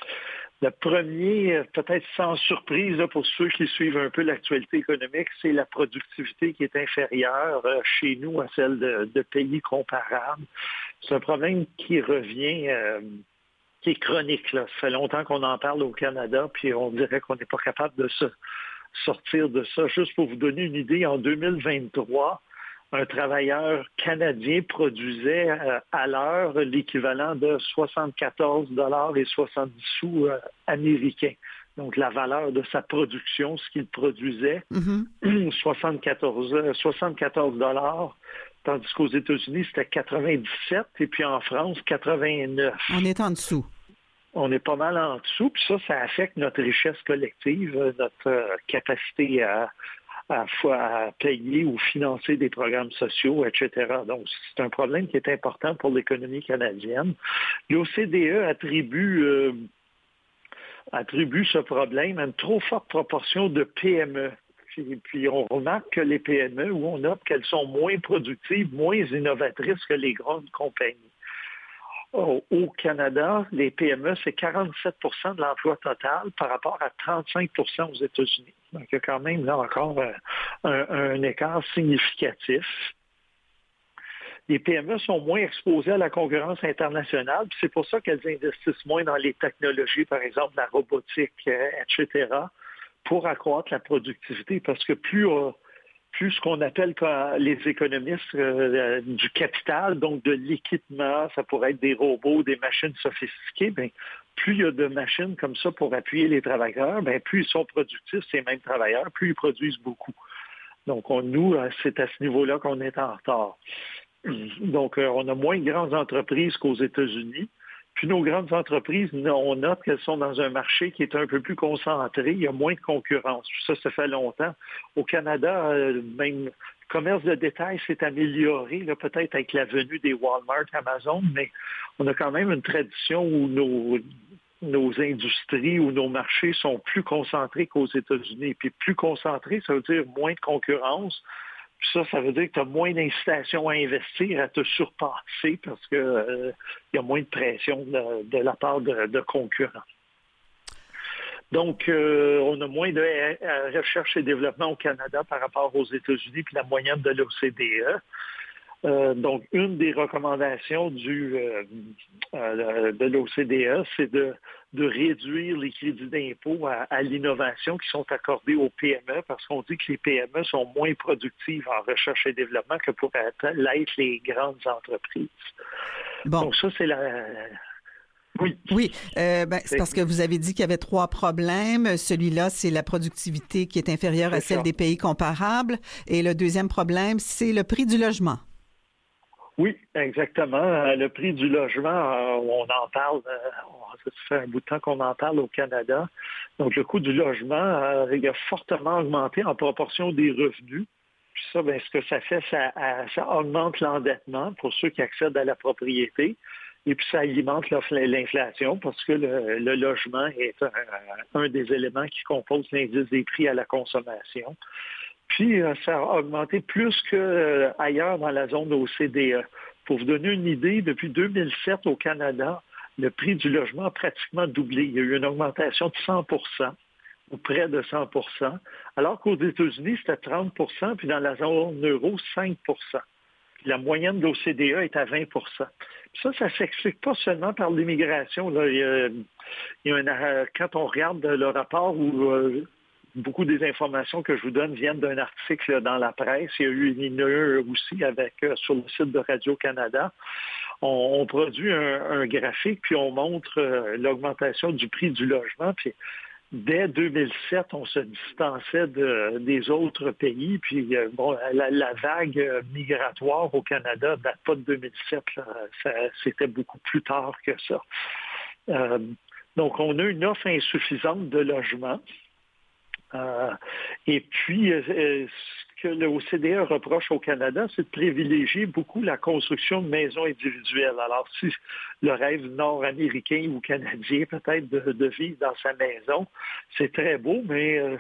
Le premier, euh, peut-être sans surprise là, pour ceux qui suivent un peu l'actualité économique, c'est la productivité qui est inférieure euh, chez nous à celle de, de pays comparables. C'est un problème qui revient, euh, qui est chronique. Là. Ça fait longtemps qu'on en parle au Canada, puis on dirait qu'on n'est pas capable de se sortir de ça. Juste pour vous donner une idée, en deux mille vingt-trois, un travailleur canadien produisait euh, à l'heure l'équivalent de soixante-quatorze dollars et soixante-dix sous euh, américains. Donc, la valeur de sa production, ce qu'il produisait, Mhm. soixante-quatorze, soixante-quatorze dollars, tandis qu'aux États-Unis, c'était quatre-vingt-dix-sept, et puis en France, quatre-vingt-neuf. On est en dessous. On est pas mal en dessous, puis ça, ça affecte notre richesse collective, euh, notre euh, capacité à, à, à payer ou financer des programmes sociaux, et cetera. Donc, c'est un problème qui est important pour l'économie canadienne. L'O C D E attribue, euh, attribue ce problème à une trop forte proportion de P M E. Puis, puis on remarque que les P M E, où on note qu'elles sont moins productives, moins innovatrices que les grandes compagnies. Au au Canada, les P M E, c'est quarante-sept pour cent de l'emploi total par rapport à trente-cinq pour cent aux États-Unis. Donc, il y a quand même là encore euh, un, un écart significatif. Les P M E sont moins exposées à la concurrence internationale, puis c'est pour ça qu'elles investissent moins dans les technologies, par exemple la robotique, euh, et cetera, pour accroître la productivité, parce que plus... Euh, plus ce qu'on appelle quand les économistes euh, du capital, donc de l'équipement, ça pourrait être des robots, des machines sophistiquées, bien, plus il y a de machines comme ça pour appuyer les travailleurs, bien, plus ils sont productifs, ces mêmes travailleurs, plus ils produisent beaucoup. Donc, on, nous, c'est à ce niveau-là qu'on est en retard. Donc, euh, on a moins de grandes entreprises qu'aux États-Unis. Puis nos grandes entreprises, on note qu'elles sont dans un marché qui est un peu plus concentré, il y a moins de concurrence. Ça, ça fait longtemps. Au Canada, même commerce de détail s'est amélioré, là, peut-être avec la venue des Walmart, Amazon, mais on a quand même une tradition où nos, nos industries ou nos marchés sont plus concentrés qu'aux États-Unis. Puis plus concentrés, ça veut dire moins de concurrence. Puis ça, ça veut dire que tu as moins d'incitation à investir, à te surpasser parce qu'il euh, y a moins de pression de, de la part de, de concurrents. Donc, euh, on a moins de euh, recherche et développement au Canada par rapport aux États-Unis puis la moyenne de l'O C D E. Euh, donc, une des recommandations du, euh, euh, de l'O C D E, c'est de, de réduire les crédits d'impôt à, à l'innovation qui sont accordés aux P M E parce qu'on dit que les P M E sont moins productives en recherche et développement que pourraient l'être les grandes entreprises. Bon. Donc, ça, c'est la... Oui. Oui, euh, ben, c'est parce que vous avez dit qu'il y avait trois problèmes. Celui-là, c'est la productivité qui est inférieure C'est à celle ça. des pays comparables. Et le deuxième problème, c'est le prix du logement. Oui, exactement. Le prix du logement, on en parle, ça fait un bout de temps qu'on en parle au Canada. Donc, le coût du logement, il a fortement augmenté en proportion des revenus. Puis ça, bien, ce que ça fait, ça, ça augmente l'endettement pour ceux qui accèdent à la propriété. Et puis, ça alimente l'inflation parce que le, le logement est un, un des éléments qui composent l'indice des prix à la consommation. Puis, ça a augmenté plus qu'ailleurs dans la zone O C D E. Pour vous donner une idée, depuis deux mille sept au Canada, le prix du logement a pratiquement doublé. Il y a eu une augmentation de cent pour cent ou près de cent pour cent, alors qu'aux États-Unis, c'était trente pour cent, puis dans la zone euro, cinq pour cent. La moyenne de l'O C D E est à vingt pour cent. Ça, ça ne s'explique pas seulement par l'immigration. Là. Il y a, il y a un, quand on regarde le rapport où euh, beaucoup des informations que je vous donne viennent d'un article dans la presse, il y a eu une I N E aussi avec, euh, sur le site de Radio-Canada. On, on produit un, un graphique, puis on montre euh, l'augmentation du prix du logement. Puis dès deux mille sept, on se distançait de, des autres pays. Puis, euh, bon, la, la vague migratoire au Canada date pas de deux mille sept. Là. Ça, c'était beaucoup plus tard que ça. Euh, donc, on a une offre insuffisante de logements. Euh, et puis, euh, ce que le O C D E reproche au Canada, c'est de privilégier beaucoup la construction de maisons individuelles. Alors, si le rêve nord-américain ou canadien, peut-être, de, de vivre dans sa maison, c'est très beau, mais euh,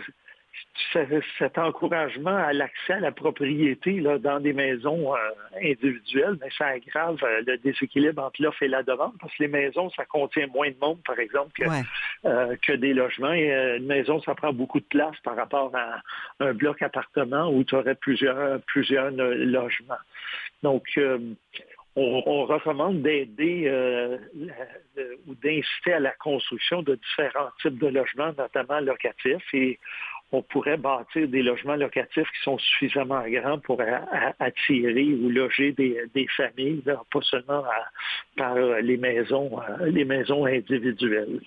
cet encouragement à l'accès à la propriété là, dans des maisons euh, individuelles, mais ça aggrave euh, le déséquilibre entre l'offre et la demande, parce que les maisons, ça contient moins de monde, par exemple, que, ouais. euh, que des logements. Et, euh, une maison, ça prend beaucoup de place par rapport à un bloc appartement où tu aurais plusieurs, plusieurs logements. Donc, euh, on, on recommande d'aider euh, la, le, ou d'inciter à la construction de différents types de logements, notamment locatifs, et on pourrait bâtir des logements locatifs qui sont suffisamment grands pour a, a, attirer ou loger des, des familles, là, pas seulement à, par les maisons, les maisons individuelles.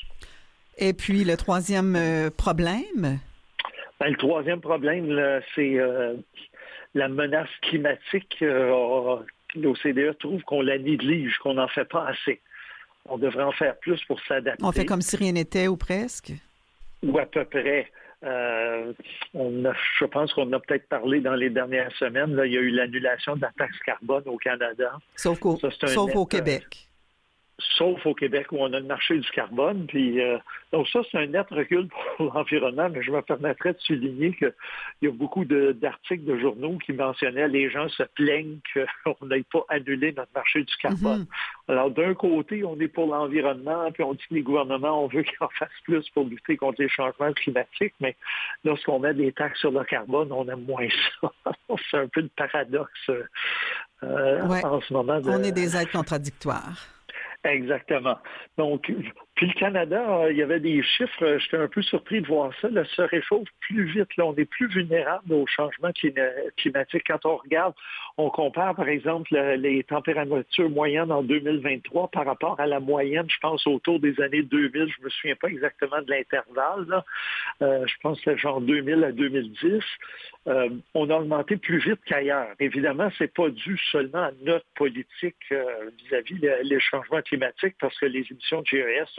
Et puis, le troisième euh, problème? Ben, le troisième problème, là, c'est euh, la menace climatique. Euh, L'O C D E trouve qu'on la néglige, qu'on n'en fait pas assez. On devrait en faire plus pour s'adapter. On fait comme si rien n'était ou presque? Ou à peu près. Euh, on a, je pense qu'on a peut-être parlé dans les dernières semaines. Là, il y a eu l'annulation de la taxe carbone au Canada. Sauf, qu'au, Ça, sauf net, au Québec. Euh, sauf au Québec où on a le marché du carbone. Puis, euh, donc ça, c'est un net recul pour l'environnement, mais je me permettrais de souligner qu'il y a beaucoup de, d'articles de journaux qui mentionnaient les gens se plaignent qu'on n'ait pas annulé notre marché du carbone. Mm-hmm. Alors, d'un côté, on est pour l'environnement, puis on dit que les gouvernements, on veut qu'ils en fassent plus pour lutter contre les changements climatiques, mais lorsqu'on met des taxes sur le carbone, on aime moins ça. C'est un peu le paradoxe euh, ouais. en ce moment. De... On est des êtres contradictoires. Exactement. Donc, puis le Canada, il y avait des chiffres, j'étais un peu surpris de voir ça, là, se réchauffe plus vite. Là, on est plus vulnérable au changement climatique. Quand on regarde, on compare, par exemple, le, les températures moyennes en deux mille vingt-trois par rapport à la moyenne, je pense, autour des années deux mille. Je me souviens pas exactement de l'intervalle. Là. Euh, je pense que c'est genre deux mille à deux mille dix. Euh, on a augmenté plus vite qu'ailleurs. Évidemment, c'est pas dû seulement à notre politique euh, vis-à-vis les, les changements climatiques, parce que les émissions de G E S, c'est un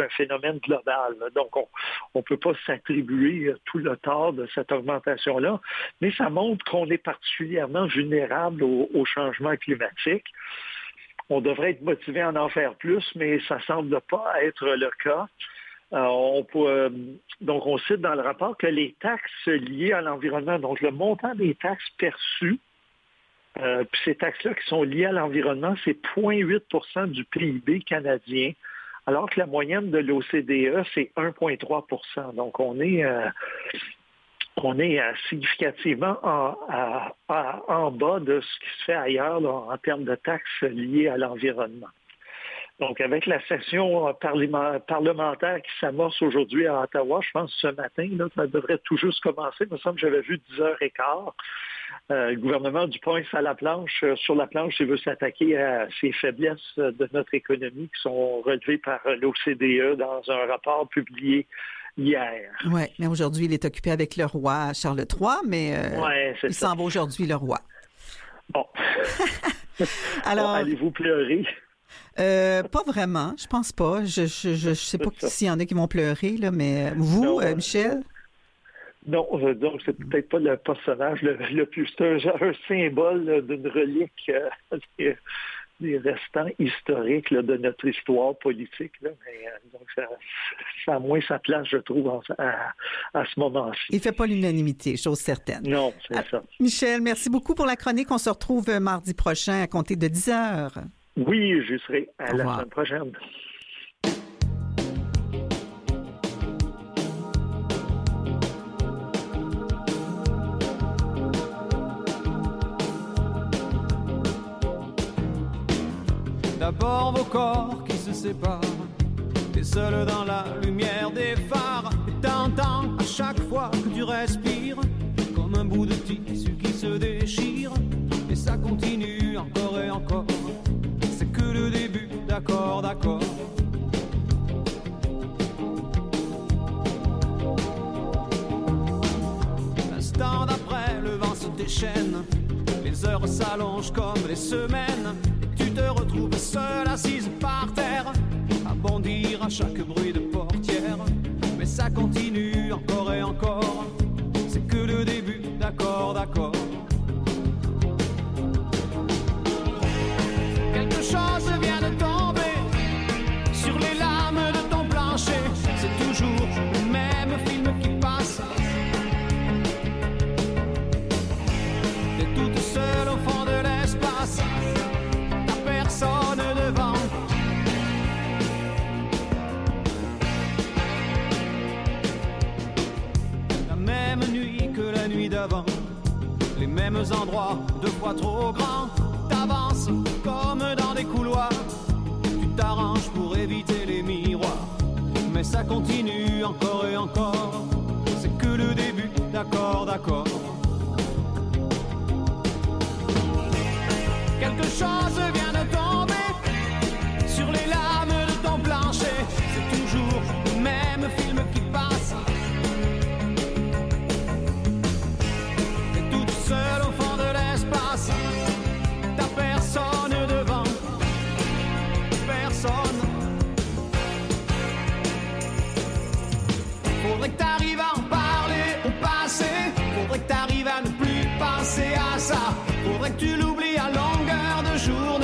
phénomène global. Là. Donc, on ne peut pas s'attribuer tout le tort de cette augmentation-là, mais ça montre qu'on est particulièrement vulnérable au, au changement climatique. On devrait être motivé à en faire plus, mais ça ne semble pas être le cas. Euh, on peut, euh, donc, on cite dans le rapport que les taxes liées à l'environnement, donc le montant des taxes perçues, euh, puis ces taxes-là qui sont liées à l'environnement, c'est zéro virgule huit pour cent du P I B canadien, alors que la moyenne de l'O C D E, c'est un virgule trois pour cent. Donc, on est, euh, on est euh, significativement en, à, à, en bas de ce qui se fait ailleurs là, en termes de taxes liées à l'environnement. Donc, avec la session parlementaire qui s'amorce aujourd'hui à Ottawa, je pense que ce matin, là, ça devrait tout juste commencer. Il me semble que j'avais vu dix heures quinze. Euh, le gouvernement du poing à la planche, euh, sur la planche, il veut s'attaquer à ces faiblesses de notre économie qui sont relevées par l'O C D E dans un rapport publié hier. Oui, mais aujourd'hui, il est occupé avec le roi Charles trois, mais euh, ouais, il ça. s'en va aujourd'hui, le roi. Bon. Alors, bon, allez-vous pleurer? Euh, pas vraiment, je pense pas. Je je, je, je sais pas s'il y en a qui vont pleurer, là, mais vous, non, euh, Michel? Non, euh, donc c'est peut-être pas le personnage le, le plus... C'est un, un symbole là, d'une relique euh, des, des restants historiques là, de notre histoire politique. Là, mais, euh, donc ça, ça a moins sa place, je trouve, en, à, à ce moment-ci. Il fait pas l'unanimité, chose certaine. Non, c'est ah, ça. Michel, merci beaucoup pour la chronique. On se retrouve mardi prochain à compter de dix heures. Oui, je serai à la semaine prochaine. D'abord vos corps qui se séparent, t'es seul dans la lumière des phares, et t'entends à chaque fois que tu respires, comme un bout de tissu qui se déchire, et ça continue encore et encore. C'est que le début, d'accord, d'accord. L'instant d'après, le vent se déchaîne, les heures s'allongent comme les semaines, et tu te retrouves seule assise par terre, à bondir à chaque bruit de portière. Mais ça continue encore et encore, c'est que le début, d'accord, d'accord. Quelque chose vient de tomber sur les lames de ton plancher. C'est toujours le même film qui passe. T'es toute seule au fond de l'espace, t'as personne devant. La même nuit que la nuit d'avant, les mêmes endroits, deux fois trop grands. T'avances comme dans des couloirs, tu t'arranges pour éviter les miroirs, mais ça continue encore et encore, c'est que le début, d'accord, d'accord. Quelque chose vient de tomber sur les lames de ton plancher, c'est toujours le même film qui passe. T'es toute seule au fond de l'espace, t'as personne devant, personne. Faudrait que t'arrives à en parler au passé, faudrait que t'arrives à ne plus penser à ça, faudrait que tu l'oublies à longueur de journée.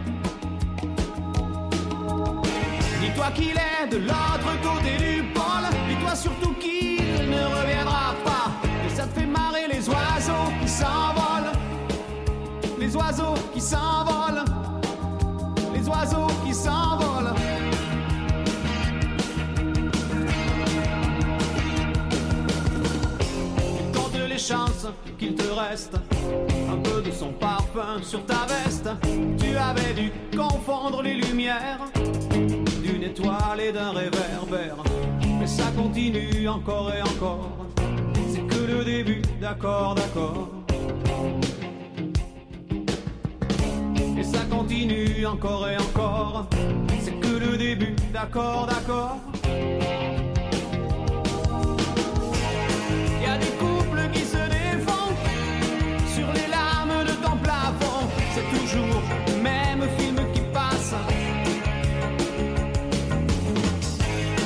Dis-toi qu'il est de l'autre côté du pôle, dis-toi surtout qu'il ne reviendra pas, et ça te fait marrer les oiseaux qui s'envolent, les oiseaux qui s'envolent, les oiseaux qui s'envolent. Il compte les chances qu'il te reste un peu de son parfum sur ta veste. Tu avais dû confondre les lumières d'une étoile et d'un réverbère, mais ça continue encore et encore, c'est que le début, d'accord, d'accord. Et ça continue encore et encore, c'est que le début, d'accord, d'accord. Il y a des couples qui se défendent sur les lames de ton plafond, c'est toujours le même film qui passe.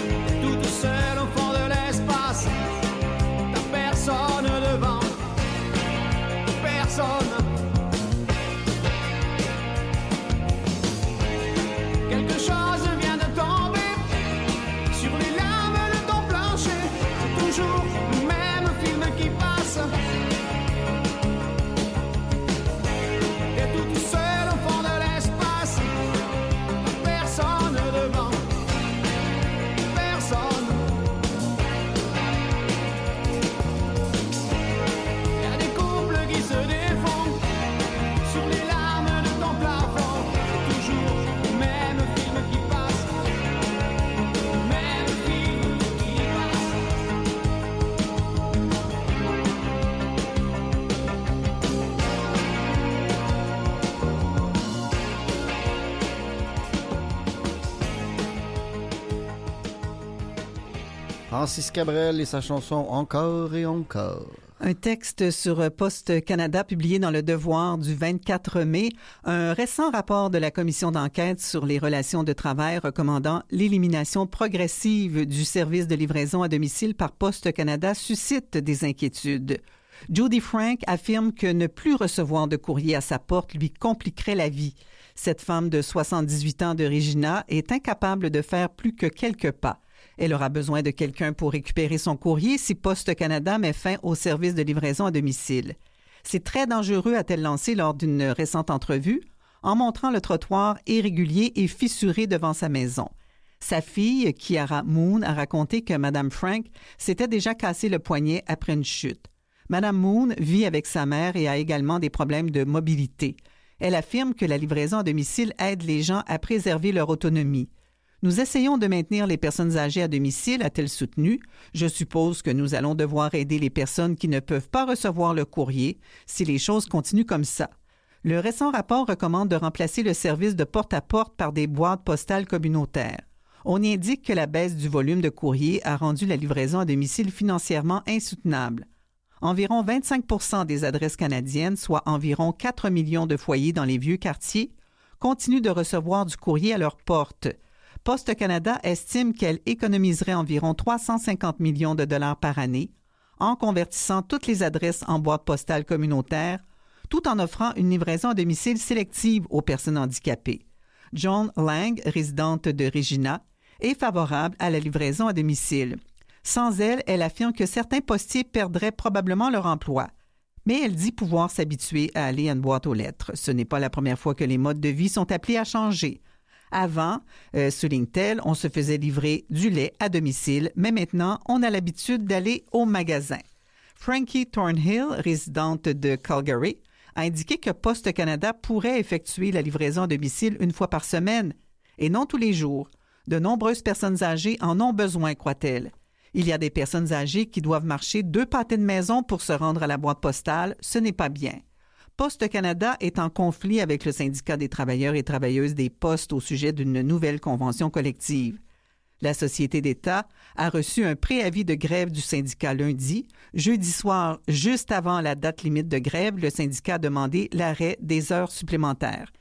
Francis Cabrel et sa chanson « Encore et encore ». Un texte sur Poste Canada publié dans Le Devoir du vingt-quatre mai, un récent rapport de la commission d'enquête sur les relations de travail recommandant l'élimination progressive du service de livraison à domicile par Poste Canada suscite des inquiétudes. Judy Frank affirme que ne plus recevoir de courrier à sa porte lui compliquerait la vie. Cette femme de soixante-dix-huit ans de Regina est incapable de faire plus que quelques pas. Elle aura besoin de quelqu'un pour récupérer son courrier si Poste Canada met fin au service de livraison à domicile. C'est très dangereux, a-t-elle lancé lors d'une récente entrevue, en montrant le trottoir irrégulier et fissuré devant sa maison. Sa fille, Kiara Moon, a raconté que Mme Frank s'était déjà cassé le poignet après une chute. Mme Moon vit avec sa mère et a également des problèmes de mobilité. Elle affirme que la livraison à domicile aide les gens à préserver leur autonomie. Nous essayons de maintenir les personnes âgées à domicile, a-t-elle soutenu. Je suppose que nous allons devoir aider les personnes qui ne peuvent pas recevoir le courrier si les choses continuent comme ça. Le récent rapport recommande de remplacer le service de porte-à-porte par des boîtes postales communautaires. On y indique que la baisse du volume de courrier a rendu la livraison à domicile financièrement insoutenable. Environ vingt-cinq pour cent des adresses canadiennes, soit environ quatre millions de foyers dans les vieux quartiers, continuent de recevoir du courrier à leur porte. Poste Canada estime qu'elle économiserait environ trois cent cinquante millions de dollars par année en convertissant toutes les adresses en boîtes postales communautaires, tout en offrant une livraison à domicile sélective aux personnes handicapées. Joan Lang, résidente de Regina, est favorable à la livraison à domicile. Sans elle, elle affirme que certains postiers perdraient probablement leur emploi. Mais elle dit pouvoir s'habituer à aller à une boîte aux lettres. Ce n'est pas la première fois que les modes de vie sont appelés à changer. Avant, euh, souligne-t-elle, on se faisait livrer du lait à domicile, mais maintenant, on a l'habitude d'aller au magasin. Frankie Thornhill, résidente de Calgary, a indiqué que Poste Canada pourrait effectuer la livraison à domicile une fois par semaine, et non tous les jours. De nombreuses personnes âgées en ont besoin, croit-elle. Il y a des personnes âgées qui doivent marcher deux pâtés de maison pour se rendre à la boîte postale. Ce n'est pas bien. Poste Canada est en conflit avec le syndicat des travailleurs et travailleuses des postes au sujet d'une nouvelle convention collective. La Société d'État a reçu un préavis de grève du syndicat lundi. Jeudi soir, juste avant la date limite de grève, le syndicat a demandé l'arrêt des heures supplémentaires.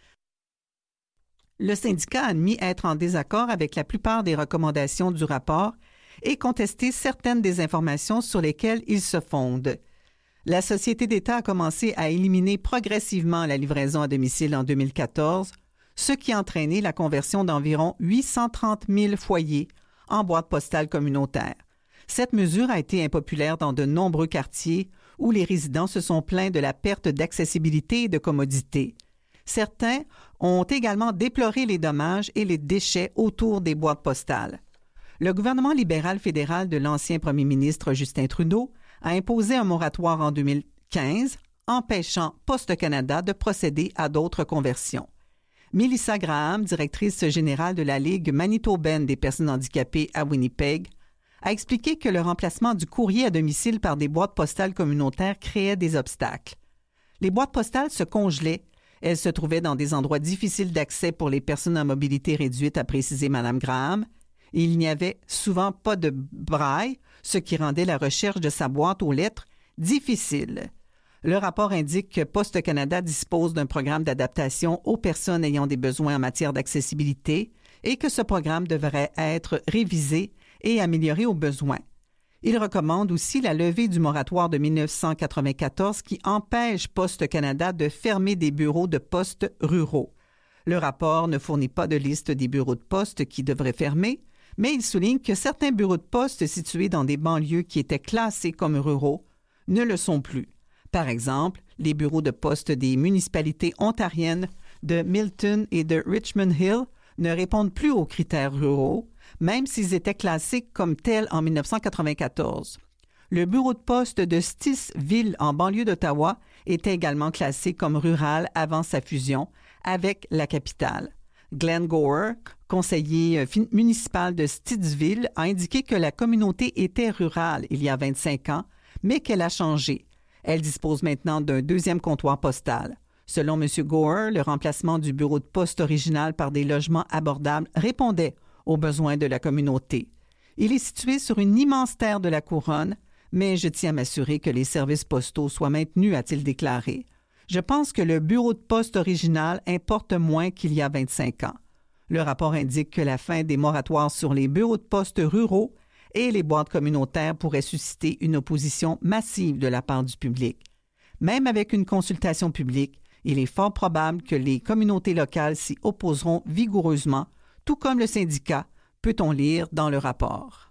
Le syndicat a admis être en désaccord avec la plupart des recommandations du rapport et contesté certaines des informations sur lesquelles il se fonde. La Société d'État a commencé à éliminer progressivement la livraison à domicile en deux mille quatorze, ce qui a entraîné la conversion d'environ huit cent trente mille foyers en boîtes postales communautaires. Cette mesure a été impopulaire dans de nombreux quartiers où les résidents se sont plaints de la perte d'accessibilité et de commodité. Certains ont également déploré les dommages et les déchets autour des boîtes postales. Le gouvernement libéral fédéral de l'ancien premier ministre Justin Trudeau a imposé un moratoire en deux mille quinze, empêchant Poste Canada de procéder à d'autres conversions. Melissa Graham, directrice générale de la Ligue manitobaine des personnes handicapées à Winnipeg, a expliqué que le remplacement du courrier à domicile par des boîtes postales communautaires créait des obstacles. Les boîtes postales se congelaient. Elles se trouvaient dans des endroits difficiles d'accès pour les personnes à mobilité réduite, a précisé Mme Graham. Il n'y avait souvent pas de braille, ce qui rendait la recherche de sa boîte aux lettres difficile. Le rapport indique que Poste Canada dispose d'un programme d'adaptation aux personnes ayant des besoins en matière d'accessibilité et que ce programme devrait être révisé et amélioré aux besoins. Il recommande aussi la levée du moratoire de mille neuf cent quatre-vingt-quatorze qui empêche Poste Canada de fermer des bureaux de poste ruraux. Le rapport ne fournit pas de liste des bureaux de poste qui devraient fermer, mais il souligne que certains bureaux de poste situés dans des banlieues qui étaient classés comme ruraux ne le sont plus. Par exemple, les bureaux de poste des municipalités ontariennes de Milton et de Richmond Hill ne répondent plus aux critères ruraux, même s'ils étaient classés comme tels en mille neuf cent quatre-vingt-quatorze. Le bureau de poste de Stissville, en banlieue d'Ottawa, était également classé comme rural avant sa fusion avec la capitale. Glenn Gower, conseiller municipal de Stittsville, a indiqué que la communauté était rurale il y a vingt-cinq ans, mais qu'elle a changé. Elle dispose maintenant d'un deuxième comptoir postal. Selon M. Gower, le remplacement du bureau de poste original par des logements abordables répondait aux besoins de la communauté. Il est situé sur une immense terre de la couronne, mais je tiens à m'assurer que les services postaux soient maintenus, a-t-il déclaré. Je pense que le bureau de poste original importe moins qu'il y a vingt-cinq ans. Le rapport indique que la fin des moratoires sur les bureaux de poste ruraux et les boîtes communautaires pourrait susciter une opposition massive de la part du public. Même avec une consultation publique, il est fort probable que les communautés locales s'y opposeront vigoureusement, tout comme le syndicat, peut-on lire dans le rapport.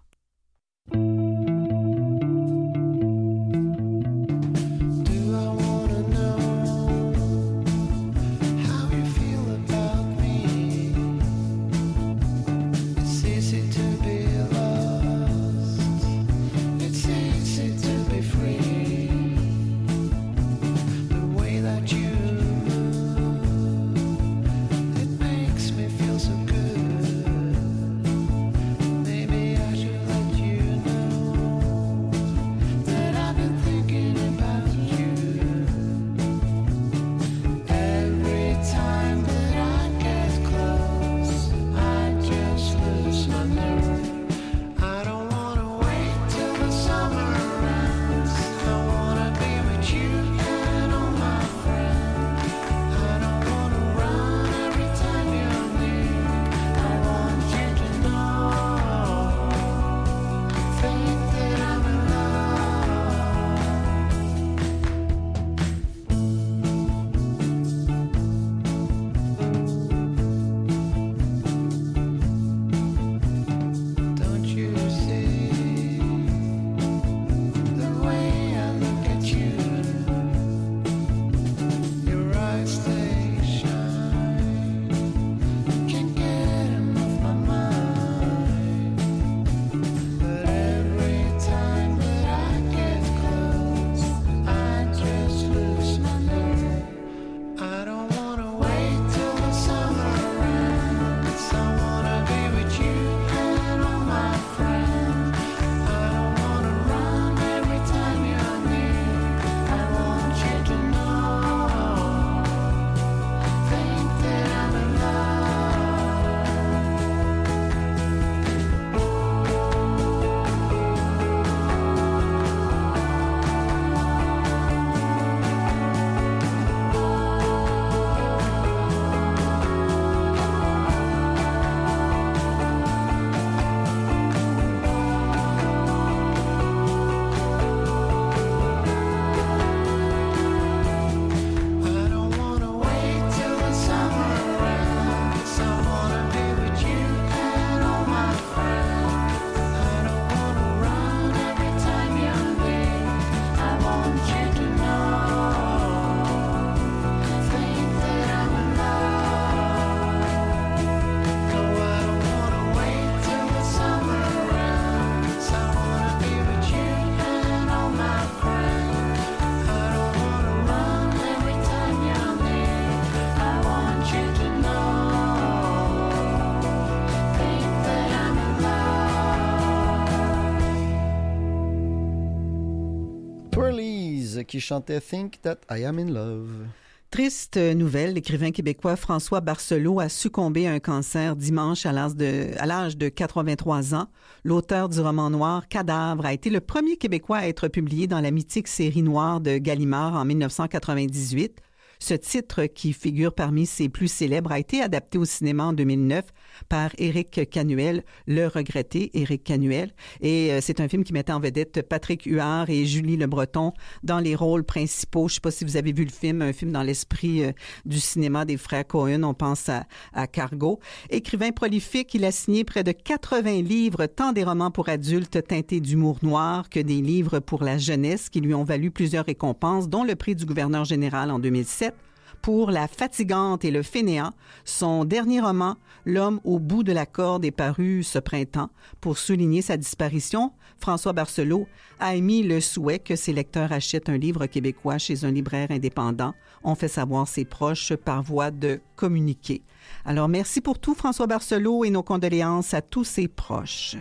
Qui chantait Think That I Am in Love. Triste nouvelle, l'écrivain québécois François Barcelot a succombé à un cancer dimanche à l'âge de, à l'âge de quatre-vingt-trois ans. L'auteur du roman noir Cadavre a été le premier Québécois à être publié dans la mythique série noire de Gallimard en dix-neuf cent quatre-vingt-dix-huit. Ce titre, qui figure parmi ses plus célèbres, a été adapté au cinéma en deux mille neuf par Éric Canuel, le regretté Éric Canuel. Et euh, c'est un film qui mettait en vedette Patrick Huard et Julie Le Breton dans les rôles principaux. Je ne sais pas si vous avez vu le film, un film dans l'esprit euh, du cinéma des frères Cohen. On pense à, à Cargo. Écrivain prolifique, il a signé près de quatre-vingts livres, tant des romans pour adultes teintés d'humour noir que des livres pour la jeunesse qui lui ont valu plusieurs récompenses, dont le prix du gouverneur général en deux mille sept. Pour La fatigante et le fainéant, son dernier roman, L'homme au bout de la corde, est paru ce printemps. Pour souligner sa disparition, François Barcelot a émis le souhait que ses lecteurs achètent un livre québécois chez un libraire indépendant. On fait savoir ses proches par voie de communiqué. Alors, merci pour tout, François Barcelot, et nos condoléances à tous ses proches.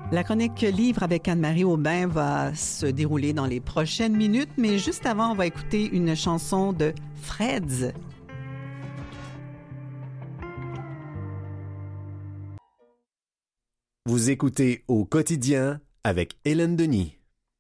La chronique Livre avec Anne-Marie Aubin va se dérouler dans les prochaines minutes, mais juste avant, on va écouter une chanson de Freds. Vous écoutez Au quotidien avec Hélène Denis.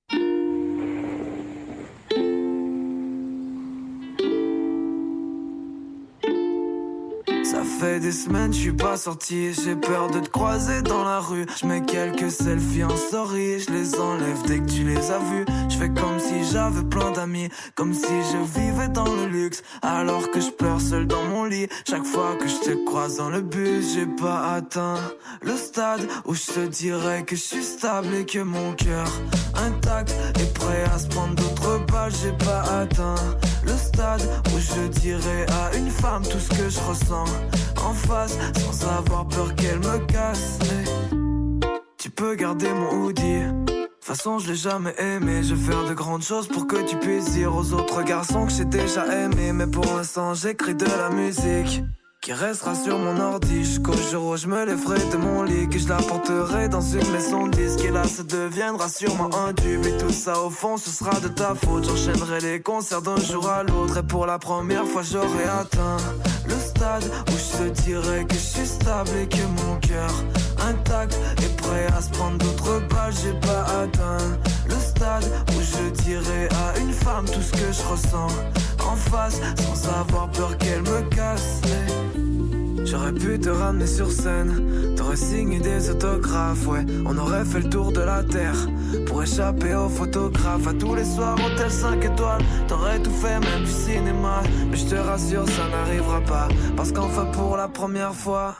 Ça fait des semaines, je suis pas sorti. J'ai peur de te croiser dans la rue. Je mets quelques selfies en story. Je les enlève dès que tu les as vus. Je fais comme si j'avais plein d'amis, comme si je vivais dans le luxe, alors que je pleure seul dans mon lit. Chaque fois que je te croise dans le bus, j'ai pas atteint le stade où je te dirais que je suis stable et que mon cœur intact est prêt à se prendre d'autres balles. J'ai pas atteint le stade où je dirais à une femme tout ce que je ressens en face, sans avoir peur qu'elle me casse. Mais tu peux garder mon hoodie. De toute façon je l'ai jamais aimé. Je vais faire de grandes choses pour que tu puisses dire aux autres garçons que j'ai déjà aimé. Mais pour l'instant j'écris de la musique qui restera sur mon ordi jusqu'au jour où je me lèverai de mon lit, que je la porterai dans une maison de disque. Et là ça deviendra sûrement un tube. Et tout ça au fond ce sera de ta faute. J'enchaînerai les concerts d'un jour à l'autre. Et pour la première fois j'aurai atteint le stade où je te dirais que je suis stable et que mon cœur intact est prêt à se prendre d'autres balles. J'ai pas atteint le stade où je dirais à une femme tout ce que je ressens en face, sans avoir peur qu'elle me casse. Mais j'aurais pu te ramener sur scène, t'aurais signé des autographes, ouais. On aurait fait le tour de la terre pour échapper aux photographes. À tous les soirs, hôtel cinq étoiles, t'aurais tout fait, même du cinéma. Mais je te rassure, ça n'arrivera pas, parce qu'enfin pour la première fois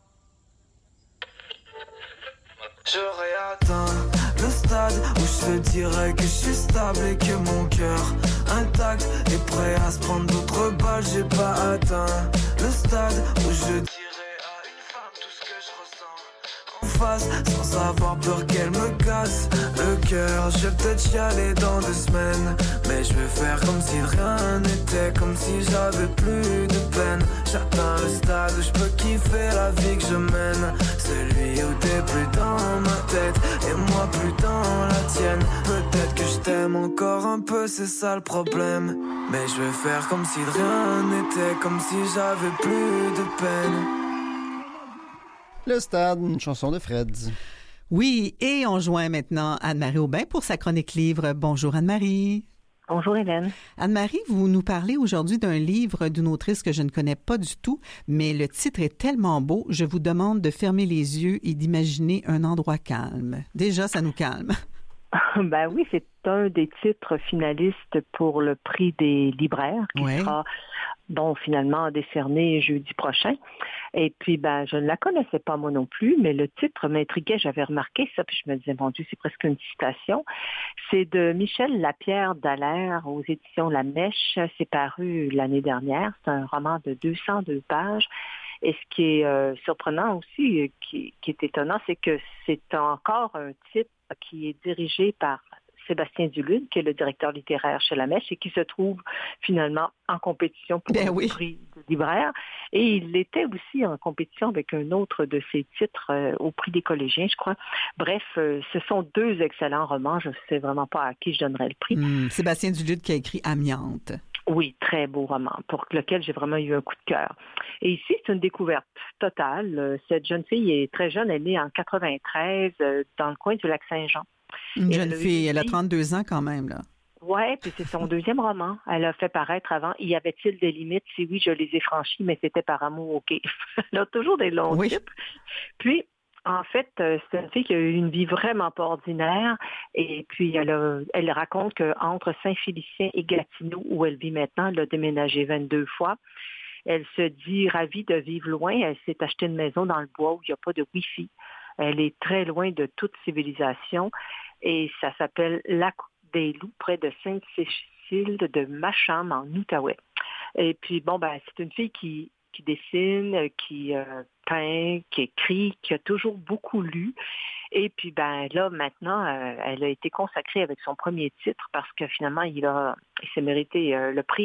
j'aurais atteint le stade où je te dirais que je suis stable et que mon cœur intact est prêt à se prendre d'autres balles. J'ai pas atteint le stade où je dirais à une femme tout ce que je ressens en face, sans avoir peur qu'elle me casse le cœur. Je vais peut-être y aller dans deux semaines, mais je vais faire comme si rien n'était, comme si j'avais plus de peine. J'atteins le stade où je peux kiffer la vie que je mène, celui où t'es plus dans ma tête et moi plus dans la tienne. Peut-être que je t'aime encore un peu, c'est ça le problème, mais je vais faire comme si de rien n'était, comme si j'avais plus de peine. Le stade, une chanson de Freds. Oui, et on joint maintenant Anne-Marie Aubin pour sa chronique livre. Bonjour Anne-Marie. Bonjour Hélène. Anne-Marie, vous nous parlez aujourd'hui d'un livre d'une autrice que je ne connais pas du tout, mais le titre est tellement beau, je vous demande de fermer les yeux et d'imaginer un endroit calme. Déjà, ça nous calme. Ben oui, c'est un des titres finalistes pour le prix des libraires qui ouais. sera bon, finalement décerné jeudi prochain. Et puis, ben, je ne la connaissais pas moi non plus, mais le titre m'intriguait, j'avais remarqué ça, puis je me disais, mon Dieu, c'est presque une citation. C'est de Michel Lapierre Dallaire aux éditions La Mèche. C'est paru l'année dernière. C'est un roman de deux cent deux pages. Et ce qui est euh, surprenant aussi, euh, qui, qui est étonnant, c'est que c'est encore un titre qui est dirigé par Sébastien Dulude, qui est le directeur littéraire chez La Mèche et qui se trouve finalement en compétition pour ben le oui. prix de libraire. Et il était aussi en compétition avec un autre de ses titres euh, au prix des collégiens, je crois. Bref, euh, ce sont deux excellents romans. Je ne sais vraiment pas à qui je donnerais le prix. Mmh, Sébastien Dulude qui a écrit Amiante. Oui, très beau roman, pour lequel j'ai vraiment eu un coup de cœur. Et ici, c'est une découverte totale. Cette jeune fille est très jeune, elle est née en quatre-vingt-treize euh, dans le coin du Lac-Saint-Jean. Une Et jeune elle fille, elle a dit... trente-deux ans quand même, là. Oui, puis c'est son deuxième roman. Elle a fait paraître avant. Y avait-il des limites? Si oui, je les ai franchies, mais c'était par amour, OK. Elle a toujours des longs oui. titres. Puis, en fait, c'est une fille qui a eu une vie vraiment pas ordinaire. Et puis, elle, a, elle raconte qu'entre Saint-Félicien et Gatineau, où elle vit maintenant, elle a déménagé vingt-deux fois. Elle se dit ravie de vivre loin. Elle s'est acheté une maison dans le bois où il n'y a pas de Wi-Fi. Elle est très loin de toute civilisation. Et ça s'appelle Lac des Loups, près de Sainte-Cécile de Macham, en Outaouais. Et puis, bon, ben, c'est une fille qui, qui dessine, qui euh, peint, qui écrit, qui a toujours beaucoup lu. Et puis, ben, là, maintenant, euh, elle a été consacrée avec son premier titre parce que finalement, il a, il s'est mérité euh, le prix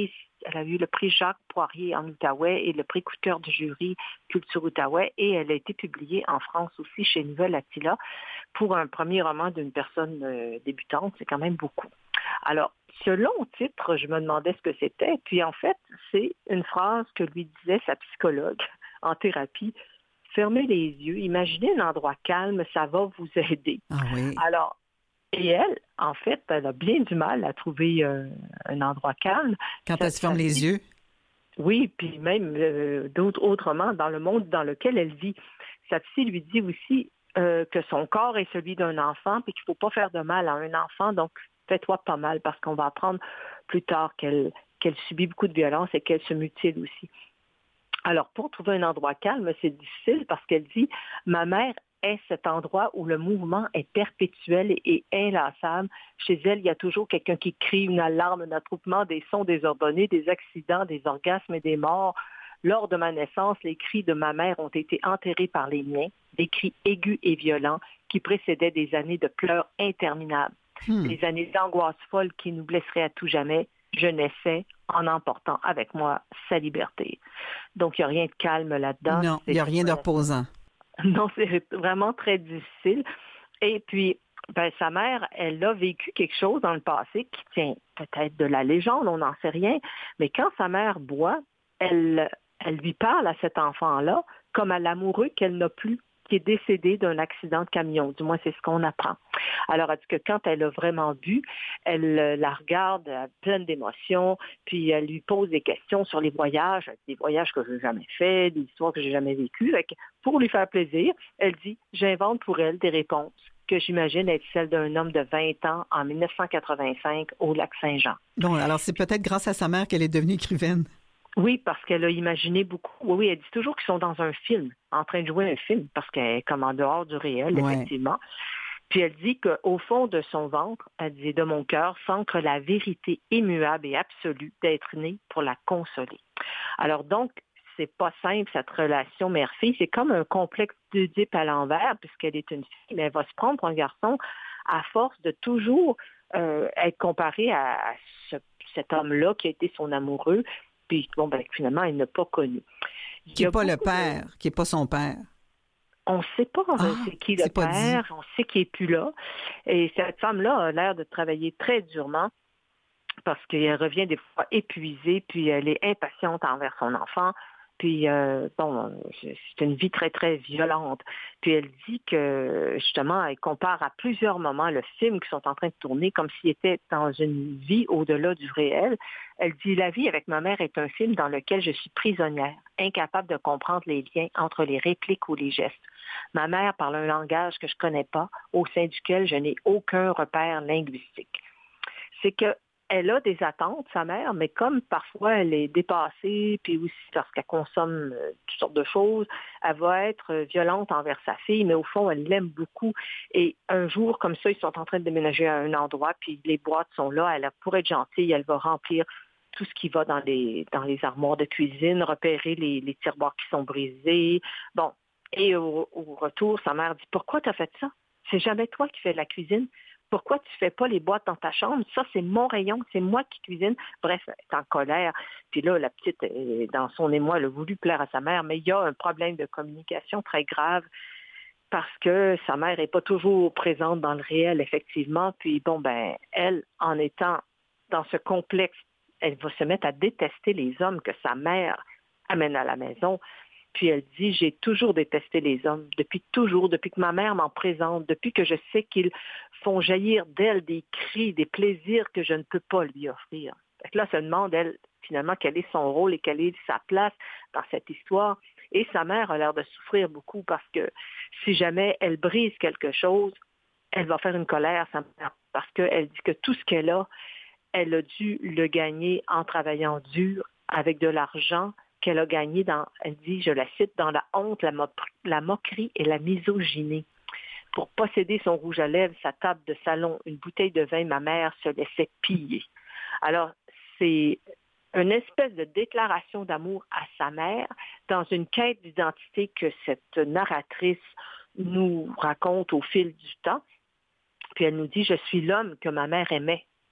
Elle a eu le prix Jacques Poirier en Outaouais et le prix coup de cœur du jury Culture Outaouais. Et elle a été publiée en France aussi chez Nouvelle Attila. Pour un premier roman d'une personne euh, débutante, c'est quand même beaucoup. Alors, ce long titre, je me demandais ce que c'était. Puis en fait, c'est une phrase que lui disait sa psychologue en thérapie. Fermez les yeux, imaginez un endroit calme, ça va vous aider. Ah oui. Alors, et elle, en fait, elle a bien du mal à trouver euh, un endroit calme. Quand Ça- elle se ferme ça les dit- yeux. Oui, puis même euh, d'autres autrement dans le monde dans lequel elle vit. Sa psy lui dit aussi euh, que son corps est celui d'un enfant, puis qu'il ne faut pas faire de mal à un enfant, donc fais-toi pas mal, parce qu'on va apprendre plus tard qu'elle qu'elle subit beaucoup de violence et qu'elle se mutile aussi. Alors, pour trouver un endroit calme, c'est difficile parce qu'elle dit « Ma mère est cet endroit où le mouvement est perpétuel et inlassable. Chez elle, il y a toujours quelqu'un qui crie, une alarme, un attroupement, des sons désordonnés, des accidents, des orgasmes et des morts. Lors de ma naissance, les cris de ma mère ont été enterrés par les miens, des cris aigus et violents qui précédaient des années de pleurs interminables, Hmm. des années d'angoisse folle qui nous blesseraient à tout jamais. Je naissais en emportant avec moi sa liberté. » Donc, il n'y a rien de calme là-dedans. Non, il n'y a rien de reposant. Non, c'est vraiment très difficile. Et puis, ben, sa mère, elle a vécu quelque chose dans le passé qui tient peut-être de la légende, on n'en sait rien. Mais quand sa mère boit, elle, elle lui parle à cet enfant-là comme à l'amoureux qu'elle n'a plus, qui est décédé d'un accident de camion. Du moins, c'est ce qu'on apprend. Alors, elle dit que quand elle a vraiment bu, elle euh, la regarde euh, pleine d'émotions, puis elle lui pose des questions sur les voyages, des voyages que je n'ai jamais faits, des histoires que j'ai jamais vécues. Fait que pour lui faire plaisir, elle dit « J'invente pour elle des réponses que j'imagine être celles d'un homme de vingt ans en dix-neuf cent quatre-vingt-cinq au lac Saint-Jean. » Bon, alors c'est peut-être grâce à sa mère qu'elle est devenue écrivaine. Oui, parce qu'elle a imaginé beaucoup. Oui, oui, elle dit toujours qu'ils sont dans un film, en train de jouer un film, parce qu'elle est comme en dehors du réel, Ouais. effectivement. Puis elle dit qu'au fond de son ventre, elle dit de mon cœur, s'ancre la vérité immuable et absolue d'être née pour la consoler. Alors donc, c'est pas simple, cette relation mère-fille. C'est comme un complexe d'Oedipe à l'envers, puisqu'elle est une fille, mais elle va se prendre pour un garçon à force de toujours euh, être comparée à, à ce- cet homme-là qui a été son amoureux, puis bon, ben, finalement, elle n'a pas connu. Il Qui y a n'est pas le beaucoup de- père, qui n'est pas son père. On ne sait pas euh, Ah, c'est qui le c'est pas père, dit. on sait qu'il n'est plus là. Et cette femme-là a l'air de travailler très durement parce qu'elle revient des fois épuisée, puis elle est impatiente envers son enfant. Puis, euh, bon, c'est une vie très, très violente. Puis elle dit que, justement, elle compare à plusieurs moments le film qu'ils sont en train de tourner comme s'il était dans une vie au-delà du réel. Elle dit, la vie avec ma mère est un film dans lequel je suis prisonnière, incapable de comprendre les liens entre les répliques ou les gestes. Ma mère parle un langage que je ne connais pas, au sein duquel je n'ai aucun repère linguistique. C'est que elle a des attentes, sa mère, mais comme parfois elle est dépassée, puis aussi parce qu'elle consomme euh, toutes sortes de choses, elle va être euh, violente envers sa fille, mais au fond, elle l'aime beaucoup. Et un jour, comme ça, ils sont en train de déménager à un endroit, puis les boîtes sont là, elle, pour être gentille, elle va remplir tout ce qui va dans les, dans les armoires de cuisine, repérer les, les tiroirs qui sont brisés. Bon, et au, au retour, sa mère dit, pourquoi tu as fait ça? C'est jamais toi qui fais la cuisine. Pourquoi tu ne fais pas les boîtes dans ta chambre? Ça, c'est mon rayon, c'est moi qui cuisine. Bref, elle est en colère. Puis là, la petite, dans son émoi, elle a voulu plaire à sa mère, mais il y a un problème de communication très grave parce que sa mère n'est pas toujours présente dans le réel, effectivement. Puis bon, ben, elle, en étant dans ce complexe, elle va se mettre à détester les hommes que sa mère amène à la maison. Puis elle dit, j'ai toujours détesté les hommes, depuis toujours, depuis que ma mère m'en présente, depuis que je sais qu'ils font jaillir d'elle des cris, des plaisirs que je ne peux pas lui offrir. Fait que là, elle se demande, elle, finalement, quel est son rôle et quelle est sa place dans cette histoire. Et sa mère a l'air de souffrir beaucoup parce que si jamais elle brise quelque chose, elle va faire une colère, sa mère, parce qu'elle dit que tout ce qu'elle a, elle a dû le gagner en travaillant dur, avec de l'argent, qu'elle a gagné dans, elle dit, je la cite, dans la honte, la, mo- la moquerie et la misogynie. Pour posséder son rouge à lèvres, sa table de salon, une bouteille de vin, ma mère se laissait piller. Alors, c'est une espèce de déclaration d'amour à sa mère dans une quête d'identité que cette narratrice nous raconte au fil du temps. Puis elle nous dit, je suis l'homme que ma mère aimait.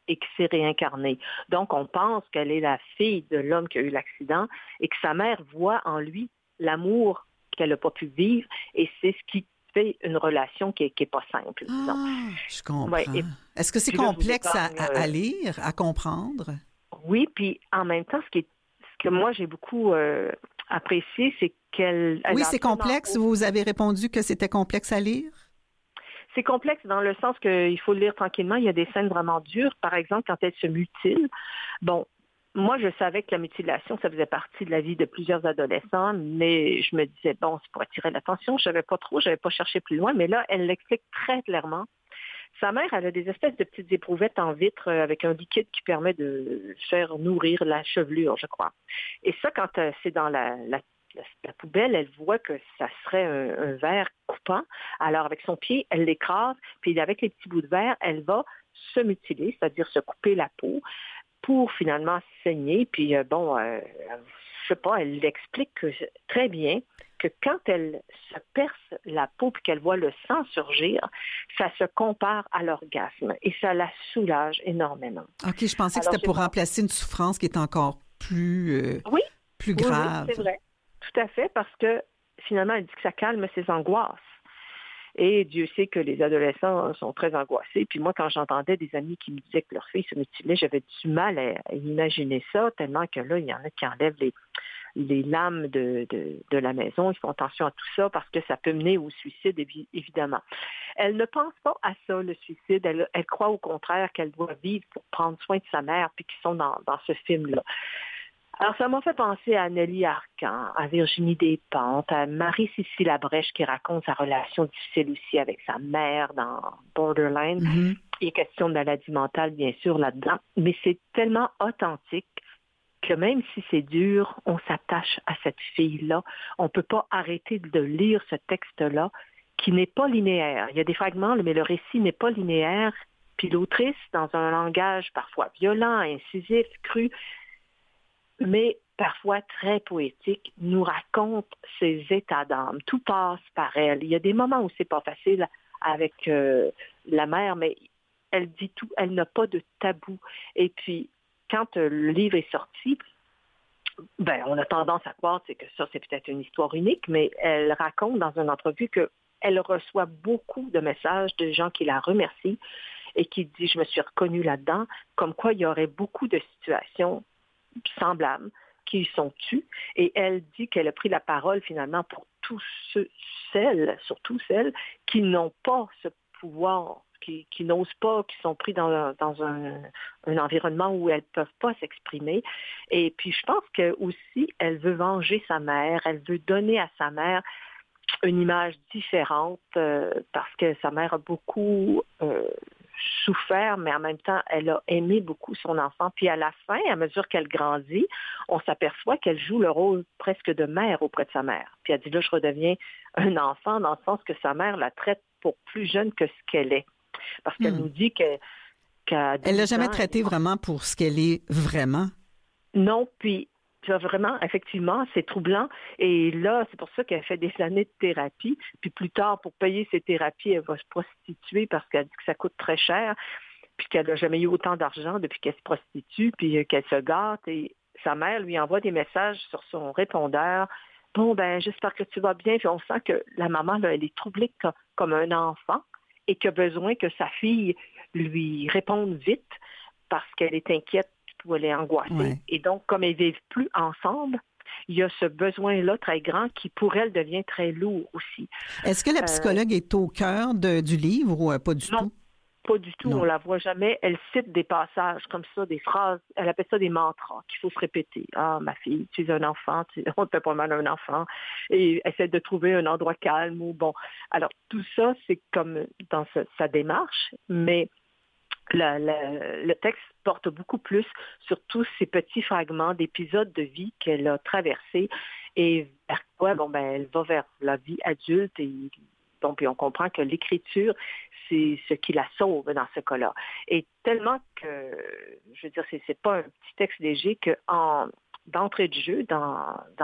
et qui s'est réincarnée. Donc, on pense qu'elle est la fille de l'homme qui a eu l'accident et que sa mère voit en lui l'amour qu'elle n'a pas pu vivre et c'est ce qui fait une relation qui n'est pas simple. disons. Ah, je comprends. Ouais, et Est-ce que c'est puis là, je vous complexe à, épargne, à- à euh, lire, à comprendre? Oui, puis en même temps, ce, qui est, ce que moi j'ai beaucoup euh, apprécié, c'est qu'elle... elle Oui, a c'est absolument complexe. Vous avez répondu que c'était complexe à lire? C'est complexe dans le sens qu'il faut le lire tranquillement. Il y a des scènes vraiment dures. Par exemple, quand elle se mutile. Bon, moi, je savais que la mutilation, ça faisait partie de la vie de plusieurs adolescents, mais je me disais, bon, c'est pour attirer l'attention. Je savais pas trop, je n'avais pas cherché plus loin, mais là, elle l'explique très clairement. Sa mère, elle a des espèces de petites éprouvettes en vitre euh, avec un liquide qui permet de faire nourrir la chevelure, je crois. Et ça, quand euh, c'est dans la, la, la, la poubelle, elle voit que ça serait un, un verre coupant. Alors, avec son pied, elle l'écrase, puis avec les petits bouts de verre, elle va se mutiler, c'est-à-dire se couper la peau pour finalement saigner. Puis, euh, bon, euh, je sais pas, elle l'explique que, très bien que quand elle se perce la peau puis qu'elle voit le sang surgir, ça se compare à l'orgasme et ça la soulage énormément. OK, je pensais que Alors, c'était j'ai pour pas- remplacer une souffrance qui est encore plus, euh, Oui, plus oui, oui, grave. c'est vrai. Tout à fait, parce que finalement, elle dit que ça calme ses angoisses. Et Dieu sait que les adolescents sont très angoissés. Puis moi, quand j'entendais des amis qui me disaient que leur fille se mutilait, j'avais du mal à, à imaginer ça, tellement que là, il y en a qui enlèvent les, les lames de, de, de la maison. Ils font attention à tout ça parce que ça peut mener au suicide, évi- évidemment. Elle ne pense pas à ça, le suicide. Elle, elle croit au contraire qu'elle doit vivre pour prendre soin de sa mère, puis qu'ils sont dans, dans ce film-là. Alors, ça m'a fait penser à Nelly Arcan, à Virginie Despentes, à Marie-Cécile Labrèche qui raconte sa relation difficile aussi avec sa mère dans Borderline. Mhm. Il est question de maladie mentale, bien sûr, là-dedans, mais c'est tellement authentique que même si c'est dur, on s'attache à cette fille-là. On ne peut pas arrêter de lire ce texte-là qui n'est pas linéaire. Il y a des fragments, mais le récit n'est pas linéaire. Puis l'autrice, dans un langage parfois violent, incisif, cru, mais parfois très poétique, nous raconte ses états d'âme. Tout passe par elle. Il y a des moments où c'est pas facile avec euh, la mère, mais elle dit tout, elle n'a pas de tabou. Et puis, quand euh, le livre est sorti, ben, on a tendance à croire c'est que ça, c'est peut-être une histoire unique, mais elle raconte dans une entrevue qu'elle reçoit beaucoup de messages de gens qui la remercient et qui disent « je me suis reconnue là-dedans », comme quoi il y aurait beaucoup de situations semblables qui sont tues. Et elle dit qu'elle a pris la parole finalement pour tous ceux, celles, surtout celles qui n'ont pas ce pouvoir, qui, qui n'osent pas, qui sont pris dans, dans un, un environnement où elles ne peuvent pas s'exprimer. Et puis je pense que aussi elle veut venger sa mère, elle veut donner à sa mère une image différente euh, parce que sa mère a beaucoup euh, souffert, mais en même temps, elle a aimé beaucoup son enfant. Puis à la fin, à mesure qu'elle grandit, on s'aperçoit qu'elle joue le rôle presque de mère auprès de sa mère. Puis elle dit là, je redeviens un enfant dans le sens que sa mère la traite pour plus jeune que ce qu'elle est. Parce qu'elle Hmm. nous dit que, qu'à Elle l'a douze jamais ans, traitée elle- vraiment pour ce qu'elle est vraiment. Non, puis ça, vraiment, effectivement, c'est troublant. Et là, c'est pour ça qu'elle fait des années de thérapie. Puis plus tard, pour payer ses thérapies, elle va se prostituer parce qu'elle dit que ça coûte très cher, puis qu'elle n'a jamais eu autant d'argent depuis qu'elle se prostitue, puis euh, qu'elle se gâte. Et sa mère lui envoie des messages sur son répondeur. Bon, ben, j'espère que tu vas bien. Puis on sent que la maman, là, elle est troublée co- comme un enfant et qui a besoin que sa fille lui réponde vite parce qu'elle est inquiète ou elle est angoissée. Ouais. Et donc, comme elles ne vivent plus ensemble, il y a ce besoin-là très grand qui, pour elle, devient très lourd aussi. Est-ce que la Euh, psychologue est au cœur de- du livre ou euh, pas du non. tout? Pas du tout, Non. on la voit jamais. Elle cite des passages comme ça, des phrases, elle appelle ça des mantras qu'il faut se répéter. Ah, ma fille, tu es un enfant, tu... on te fait pas mal à un enfant. Et essaie de trouver un endroit calme ou bon. Alors, tout ça, c'est comme dans ce- sa démarche, mais la- la- le texte porte beaucoup plus sur tous ces petits fragments d'épisodes de vie qu'elle a traversés et vers quoi, bon, ben, elle va vers la vie adulte et bon, puis on comprend que l'écriture, c'est ce qui la sauve dans ce cas-là. Et tellement que, je veux dire, c'est, c'est pas un petit texte léger qu'en d'entrée de jeu, dans, dans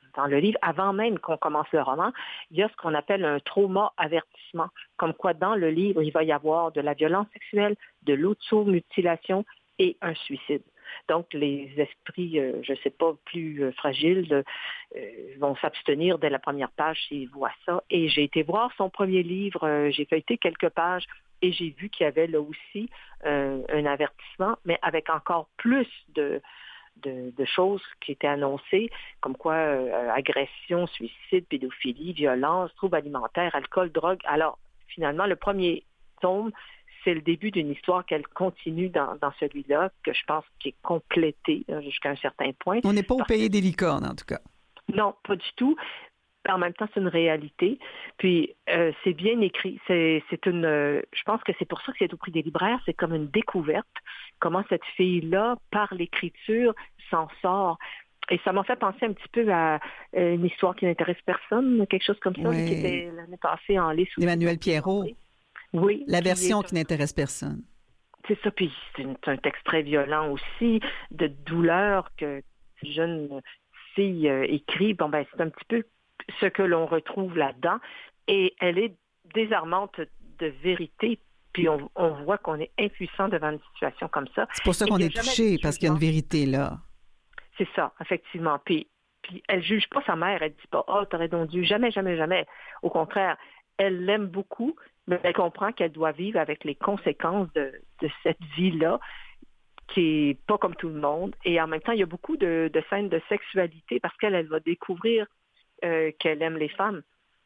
dans le livre, avant même qu'on commence le roman, il y a ce qu'on appelle un trauma avertissement, comme quoi dans le livre, il va y avoir de la violence sexuelle, de l'automutilation et un suicide. Donc, les esprits, euh, je ne sais pas, plus euh, fragiles euh, vont s'abstenir dès la première page s'ils voient ça. Et j'ai été voir son premier livre, euh, j'ai feuilleté quelques pages et j'ai vu qu'il y avait là aussi euh, un avertissement, mais avec encore plus de, de, de choses qui étaient annoncées, comme quoi euh, agression, suicide, pédophilie, violence, troubles alimentaires, alcool, drogue. Alors, finalement, le premier tome, c'est le début d'une histoire qu'elle continue dans, dans celui-là, que je pense qui est complétée euh, jusqu'à un certain point. On n'est pas au Parce pays que... des licornes, en tout cas. Non, pas du tout. En même temps, c'est une réalité. Puis, euh, c'est bien écrit. C'est, c'est une. Euh, je pense que c'est pour ça que c'est au prix des libraires. C'est comme une découverte. Comment cette fille-là, par l'écriture, s'en sort. Et ça m'a fait penser un petit peu à euh, une histoire qui n'intéresse personne, quelque chose comme ça, Oui. qui était l'année passée en liste. Emmanuel Pierrot. Oui. La version est... qui n'intéresse personne. C'est ça, puis c'est, une, c'est un texte très violent aussi, de douleur que cette jeune fille euh, écrit. Bon, ben, c'est un petit peu ce que l'on retrouve là-dedans. Et elle est désarmante de vérité. Puis on, on voit qu'on est impuissant devant une situation comme ça. C'est pour ça qu'on est touché, parce qu'il y a une vérité là. C'est ça, effectivement. Puis, puis elle juge pas sa mère. Elle dit pas « Ah, oh, t'aurais donc dû. » Jamais, jamais, jamais. Au contraire, elle l'aime beaucoup, mais elle comprend qu'elle doit vivre avec les conséquences de, de cette vie-là, qui est pas comme tout le monde. Et en même temps, il y a beaucoup de, de scènes de sexualité parce qu'elle elle va découvrir euh, qu'elle aime les femmes.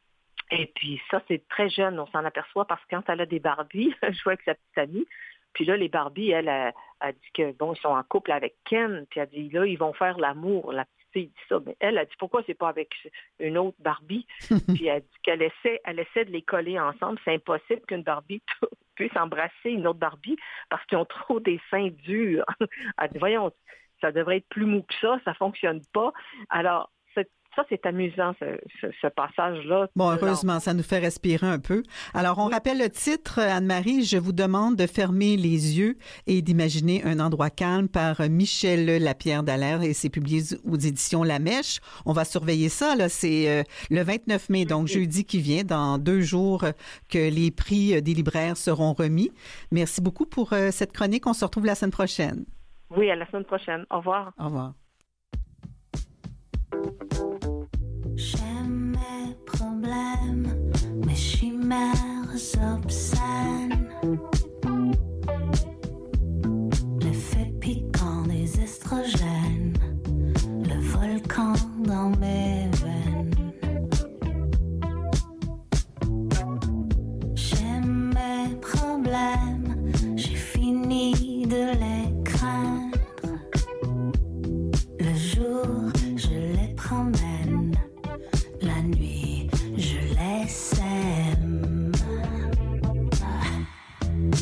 Et puis ça, c'est très jeune, on s'en aperçoit parce que quand elle a des Barbies, elle joue avec sa petite amie. Puis là, les Barbies, elle a, a dit que bon, ils sont en couple avec Ken. Puis elle dit là, ils vont faire l'amour. La petite fille dit ça. Mais elle a dit pourquoi c'est pas avec une autre Barbie? Puis elle dit qu'elle essaie, elle essaie de les coller ensemble. C'est impossible qu'une Barbie puisse embrasser une autre Barbie parce qu'ils ont trop des seins durs. Elle dit voyons, ça devrait être plus mou que ça, ça fonctionne pas. Alors, ça, c'est amusant, ce, ce, ce passage-là. Bon, heureusement, ça nous fait respirer un peu. Alors, on oui. rappelle le titre, Anne-Marie, je vous demande de fermer les yeux et d'imaginer un endroit calme par Michel Lapierre Dallaire et c'est publié aux éditions La Mèche. On va surveiller ça, là. C'est euh, le vingt-neuf mai, donc oui. jeudi qui vient, dans deux jours que les prix des libraires seront remis. Merci beaucoup pour euh, cette chronique. On se retrouve la semaine prochaine. Oui, à la semaine prochaine. Au revoir. Au revoir. J'aime mes problèmes, mes chimères obscènes, l'effet piquant des estrogènes, le volcan dans mes veines. J'aime mes problèmes, j'ai fini de les craindre. Le jour, je les promène. La nuit, je les sème.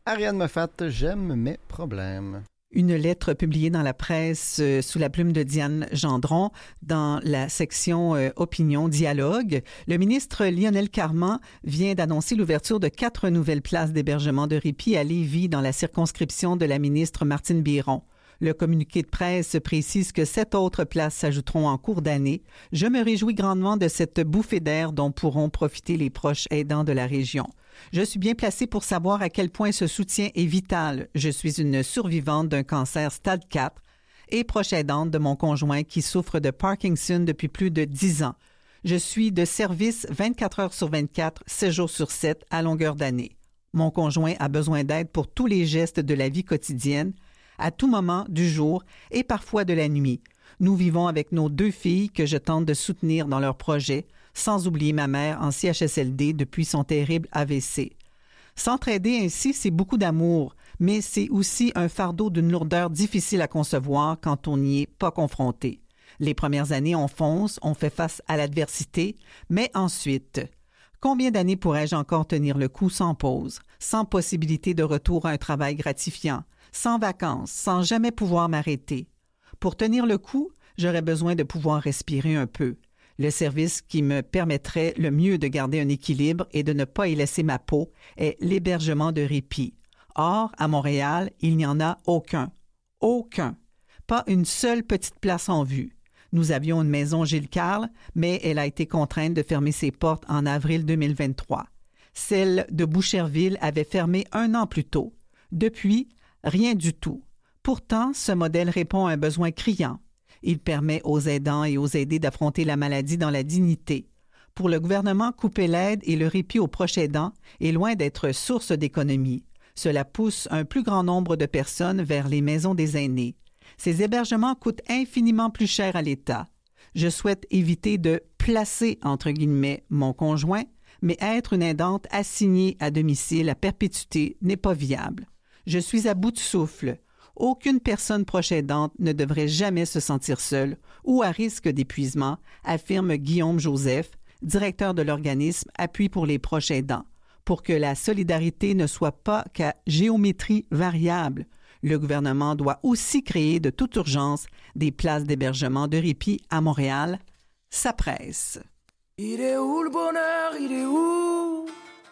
Ariane Moffat, j'aime mes problèmes. Une lettre publiée dans la presse euh, sous la plume de Diane Gendron dans la section euh, Opinion, Dialogue. Le ministre Lionel Carman vient d'annoncer l'ouverture de quatre nouvelles places d'hébergement de répit à Lévis dans la circonscription de la ministre Martine Biron. Le communiqué de presse précise que sept autres places s'ajouteront en cours d'année. Je me réjouis grandement de cette bouffée d'air dont pourront profiter les proches aidants de la région. Je suis bien placée pour savoir à quel point ce soutien est vital. Je suis une survivante d'un cancer stade quatre et proche aidante de mon conjoint qui souffre de Parkinson depuis plus de dix ans. Je suis de service vingt-quatre heures sur vingt-quatre, sept jours sur sept, à longueur d'année. Mon conjoint a besoin d'aide pour tous les gestes de la vie quotidienne, à tout moment du jour et parfois de la nuit. Nous vivons avec nos deux filles que je tente de soutenir dans leurs projets, sans oublier ma mère en C H S L D depuis son terrible A V C. S'entraider ainsi, c'est beaucoup d'amour, mais c'est aussi un fardeau d'une lourdeur difficile à concevoir quand on n'y est pas confronté. Les premières années, on fonce, on fait face à l'adversité, mais ensuite, combien d'années pourrais-je encore tenir le coup sans pause, sans possibilité de retour à un travail gratifiant, sans vacances, sans jamais pouvoir m'arrêter? Pour tenir le coup, j'aurais besoin de pouvoir respirer un peu. Le service qui me permettrait le mieux de garder un équilibre et de ne pas y laisser ma peau est l'hébergement de répit. Or, à Montréal, il n'y en a aucun. Aucun. Pas une seule petite place en vue. Nous avions une maison Gilles-Carle, mais elle a été contrainte de fermer ses portes en avril deux mille vingt-trois. Celle de Boucherville avait fermé un an plus tôt. Depuis, rien du tout. Pourtant, ce modèle répond à un besoin criant. Il permet aux aidants et aux aidés d'affronter la maladie dans la dignité. Pour le gouvernement, couper l'aide et le répit aux proches aidants est loin d'être source d'économie. Cela pousse un plus grand nombre de personnes vers les maisons des aînés. Ces hébergements coûtent infiniment plus cher à l'État. Je souhaite éviter de « placer » entre guillemets mon conjoint, mais être une aidante assignée à domicile à perpétuité n'est pas viable. Je suis à bout de souffle. Aucune personne proche aidante ne devrait jamais se sentir seule ou à risque d'épuisement, affirme Guillaume Joseph, directeur de l'organisme Appui pour les proches aidants. Pour que la solidarité ne soit pas qu'à géométrie variable, le gouvernement doit aussi créer de toute urgence des places d'hébergement de répit à Montréal. Ça presse. Il est où le bonheur? Il est où?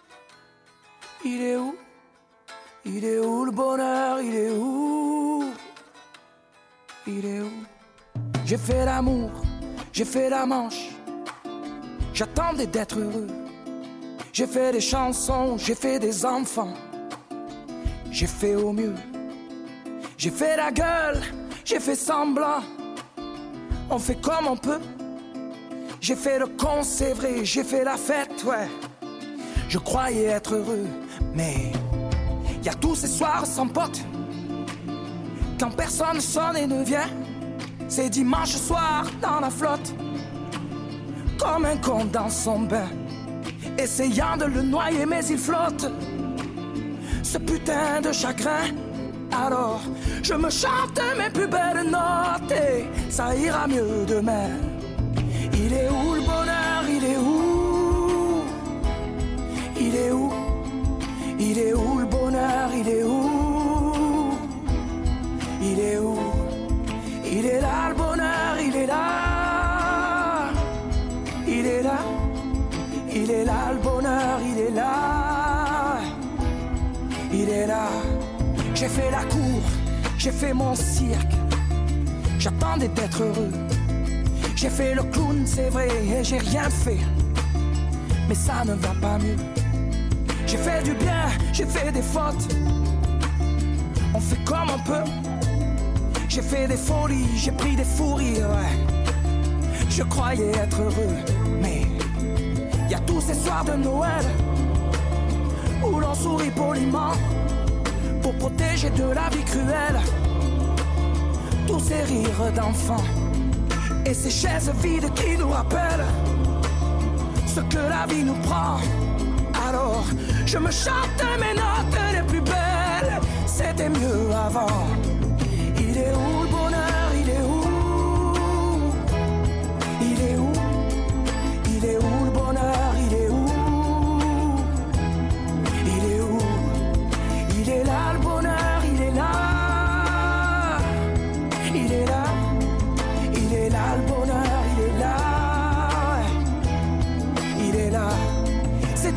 Il est où? Il est où le bonheur? Il est où? Il est où? J'ai fait l'amour, j'ai fait la manche. J'attendais d'être heureux. J'ai fait des chansons, j'ai fait des enfants. J'ai fait au mieux. J'ai fait la gueule, j'ai fait semblant. On fait comme on peut. J'ai fait le con, c'est vrai, j'ai fait la fête, ouais. Je croyais être heureux, mais y a tous ces soirs sans potes. Quand personne sonne et ne vient, c'est dimanche soir dans la flotte. Comme un con dans son bain, essayant de le noyer mais il flotte. Ce putain de chagrin. Alors je me chante mes plus belles notes et ça ira mieux demain. Il est où le bonheur? Il est où? Il est où? Il est où le bonheur? Il est où? Il est où? Il est là le bonheur, il est là. Il est là. Il est là le bonheur, il est là. Il est là. J'ai fait la cour, j'ai fait mon cirque. J'attendais d'être heureux. J'ai fait le clown, c'est vrai, et j'ai rien fait. Mais ça ne va pas mieux. J'ai fait du bien, j'ai fait des fautes. On fait comme on peut. J'ai fait des folies, j'ai pris des fous rires, ouais. Je croyais être heureux, mais y a tous ces soirs de Noël où l'on sourit poliment pour protéger de la vie cruelle tous ces rires d'enfants et ces chaises vides qui nous rappellent ce que la vie nous prend. Alors je me chante mes notes les plus belles. C'était mieux avant. Il est où le bonheur? Il est où? Il est où? Il est où le bonheur? Il est où? Il est où? Il est là.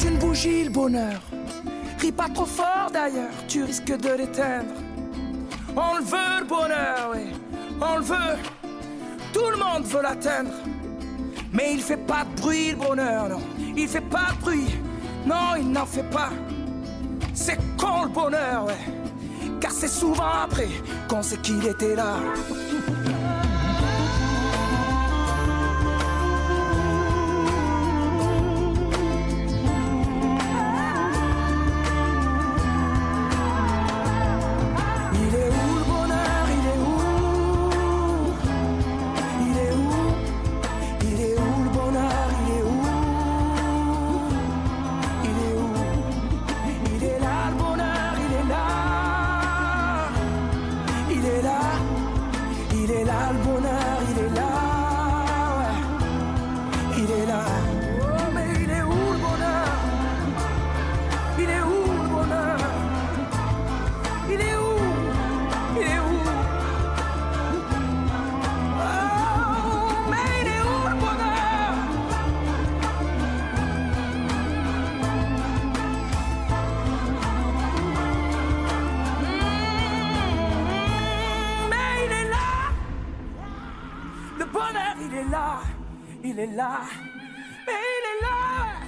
une bougie le bonheur. Ris pas trop fort d'ailleurs, tu risques de l'éteindre. On le veut le bonheur, oui, on le veut. Tout le monde veut l'atteindre. Mais il fait pas de bruit le bonheur, non. Il fait pas de bruit, non, il n'en fait pas. C'est con le bonheur, ouais. Car c'est souvent après qu'on sait qu'il était là. Il est là, mais il est là.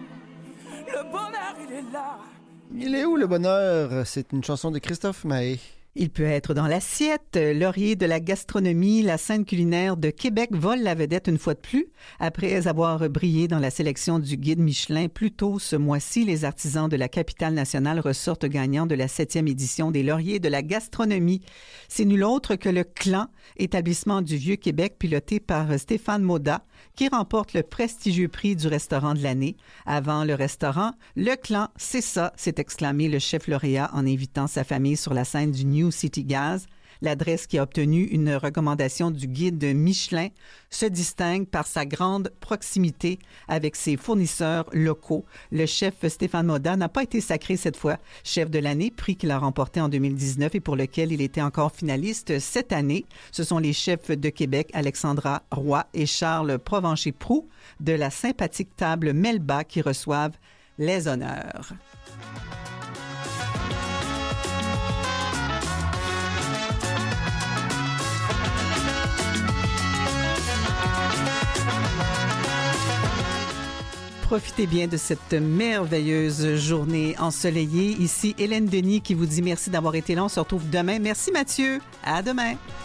Le bonheur, il est là. Il est où le bonheur? C'est une chanson de Christophe Mahé. Il peut être dans l'assiette. Laurier de la gastronomie, la scène culinaire de Québec vole la vedette une fois de plus. Après avoir brillé dans la sélection du guide Michelin plus tôt ce mois-ci, les artisans de la capitale nationale ressortent gagnants de la septième édition des Lauriers de la gastronomie. C'est nul autre que le Clan, établissement du Vieux-Québec piloté par Stéphane Moda, qui remporte le prestigieux prix du restaurant de l'année. Avant le restaurant, le Clan, c'est ça, s'est exclamé le chef lauréat en invitant sa famille sur la scène du New City Gas. L'adresse qui a obtenu une recommandation du guide Michelin se distingue par sa grande proximité avec ses fournisseurs locaux. Le chef Stéphane Moda n'a pas été sacré cette fois chef de l'année, prix qu'il a remporté en deux mille dix-neuf et pour lequel il était encore finaliste cette année. Ce sont les chefs de Québec, Alexandra Roy et Charles Provencher-Proux de la sympathique table Melba qui reçoivent les honneurs. Profitez bien de cette merveilleuse journée ensoleillée. Ici Hélène Denis qui vous dit merci d'avoir été là. On se retrouve demain. Merci Mathieu. À demain.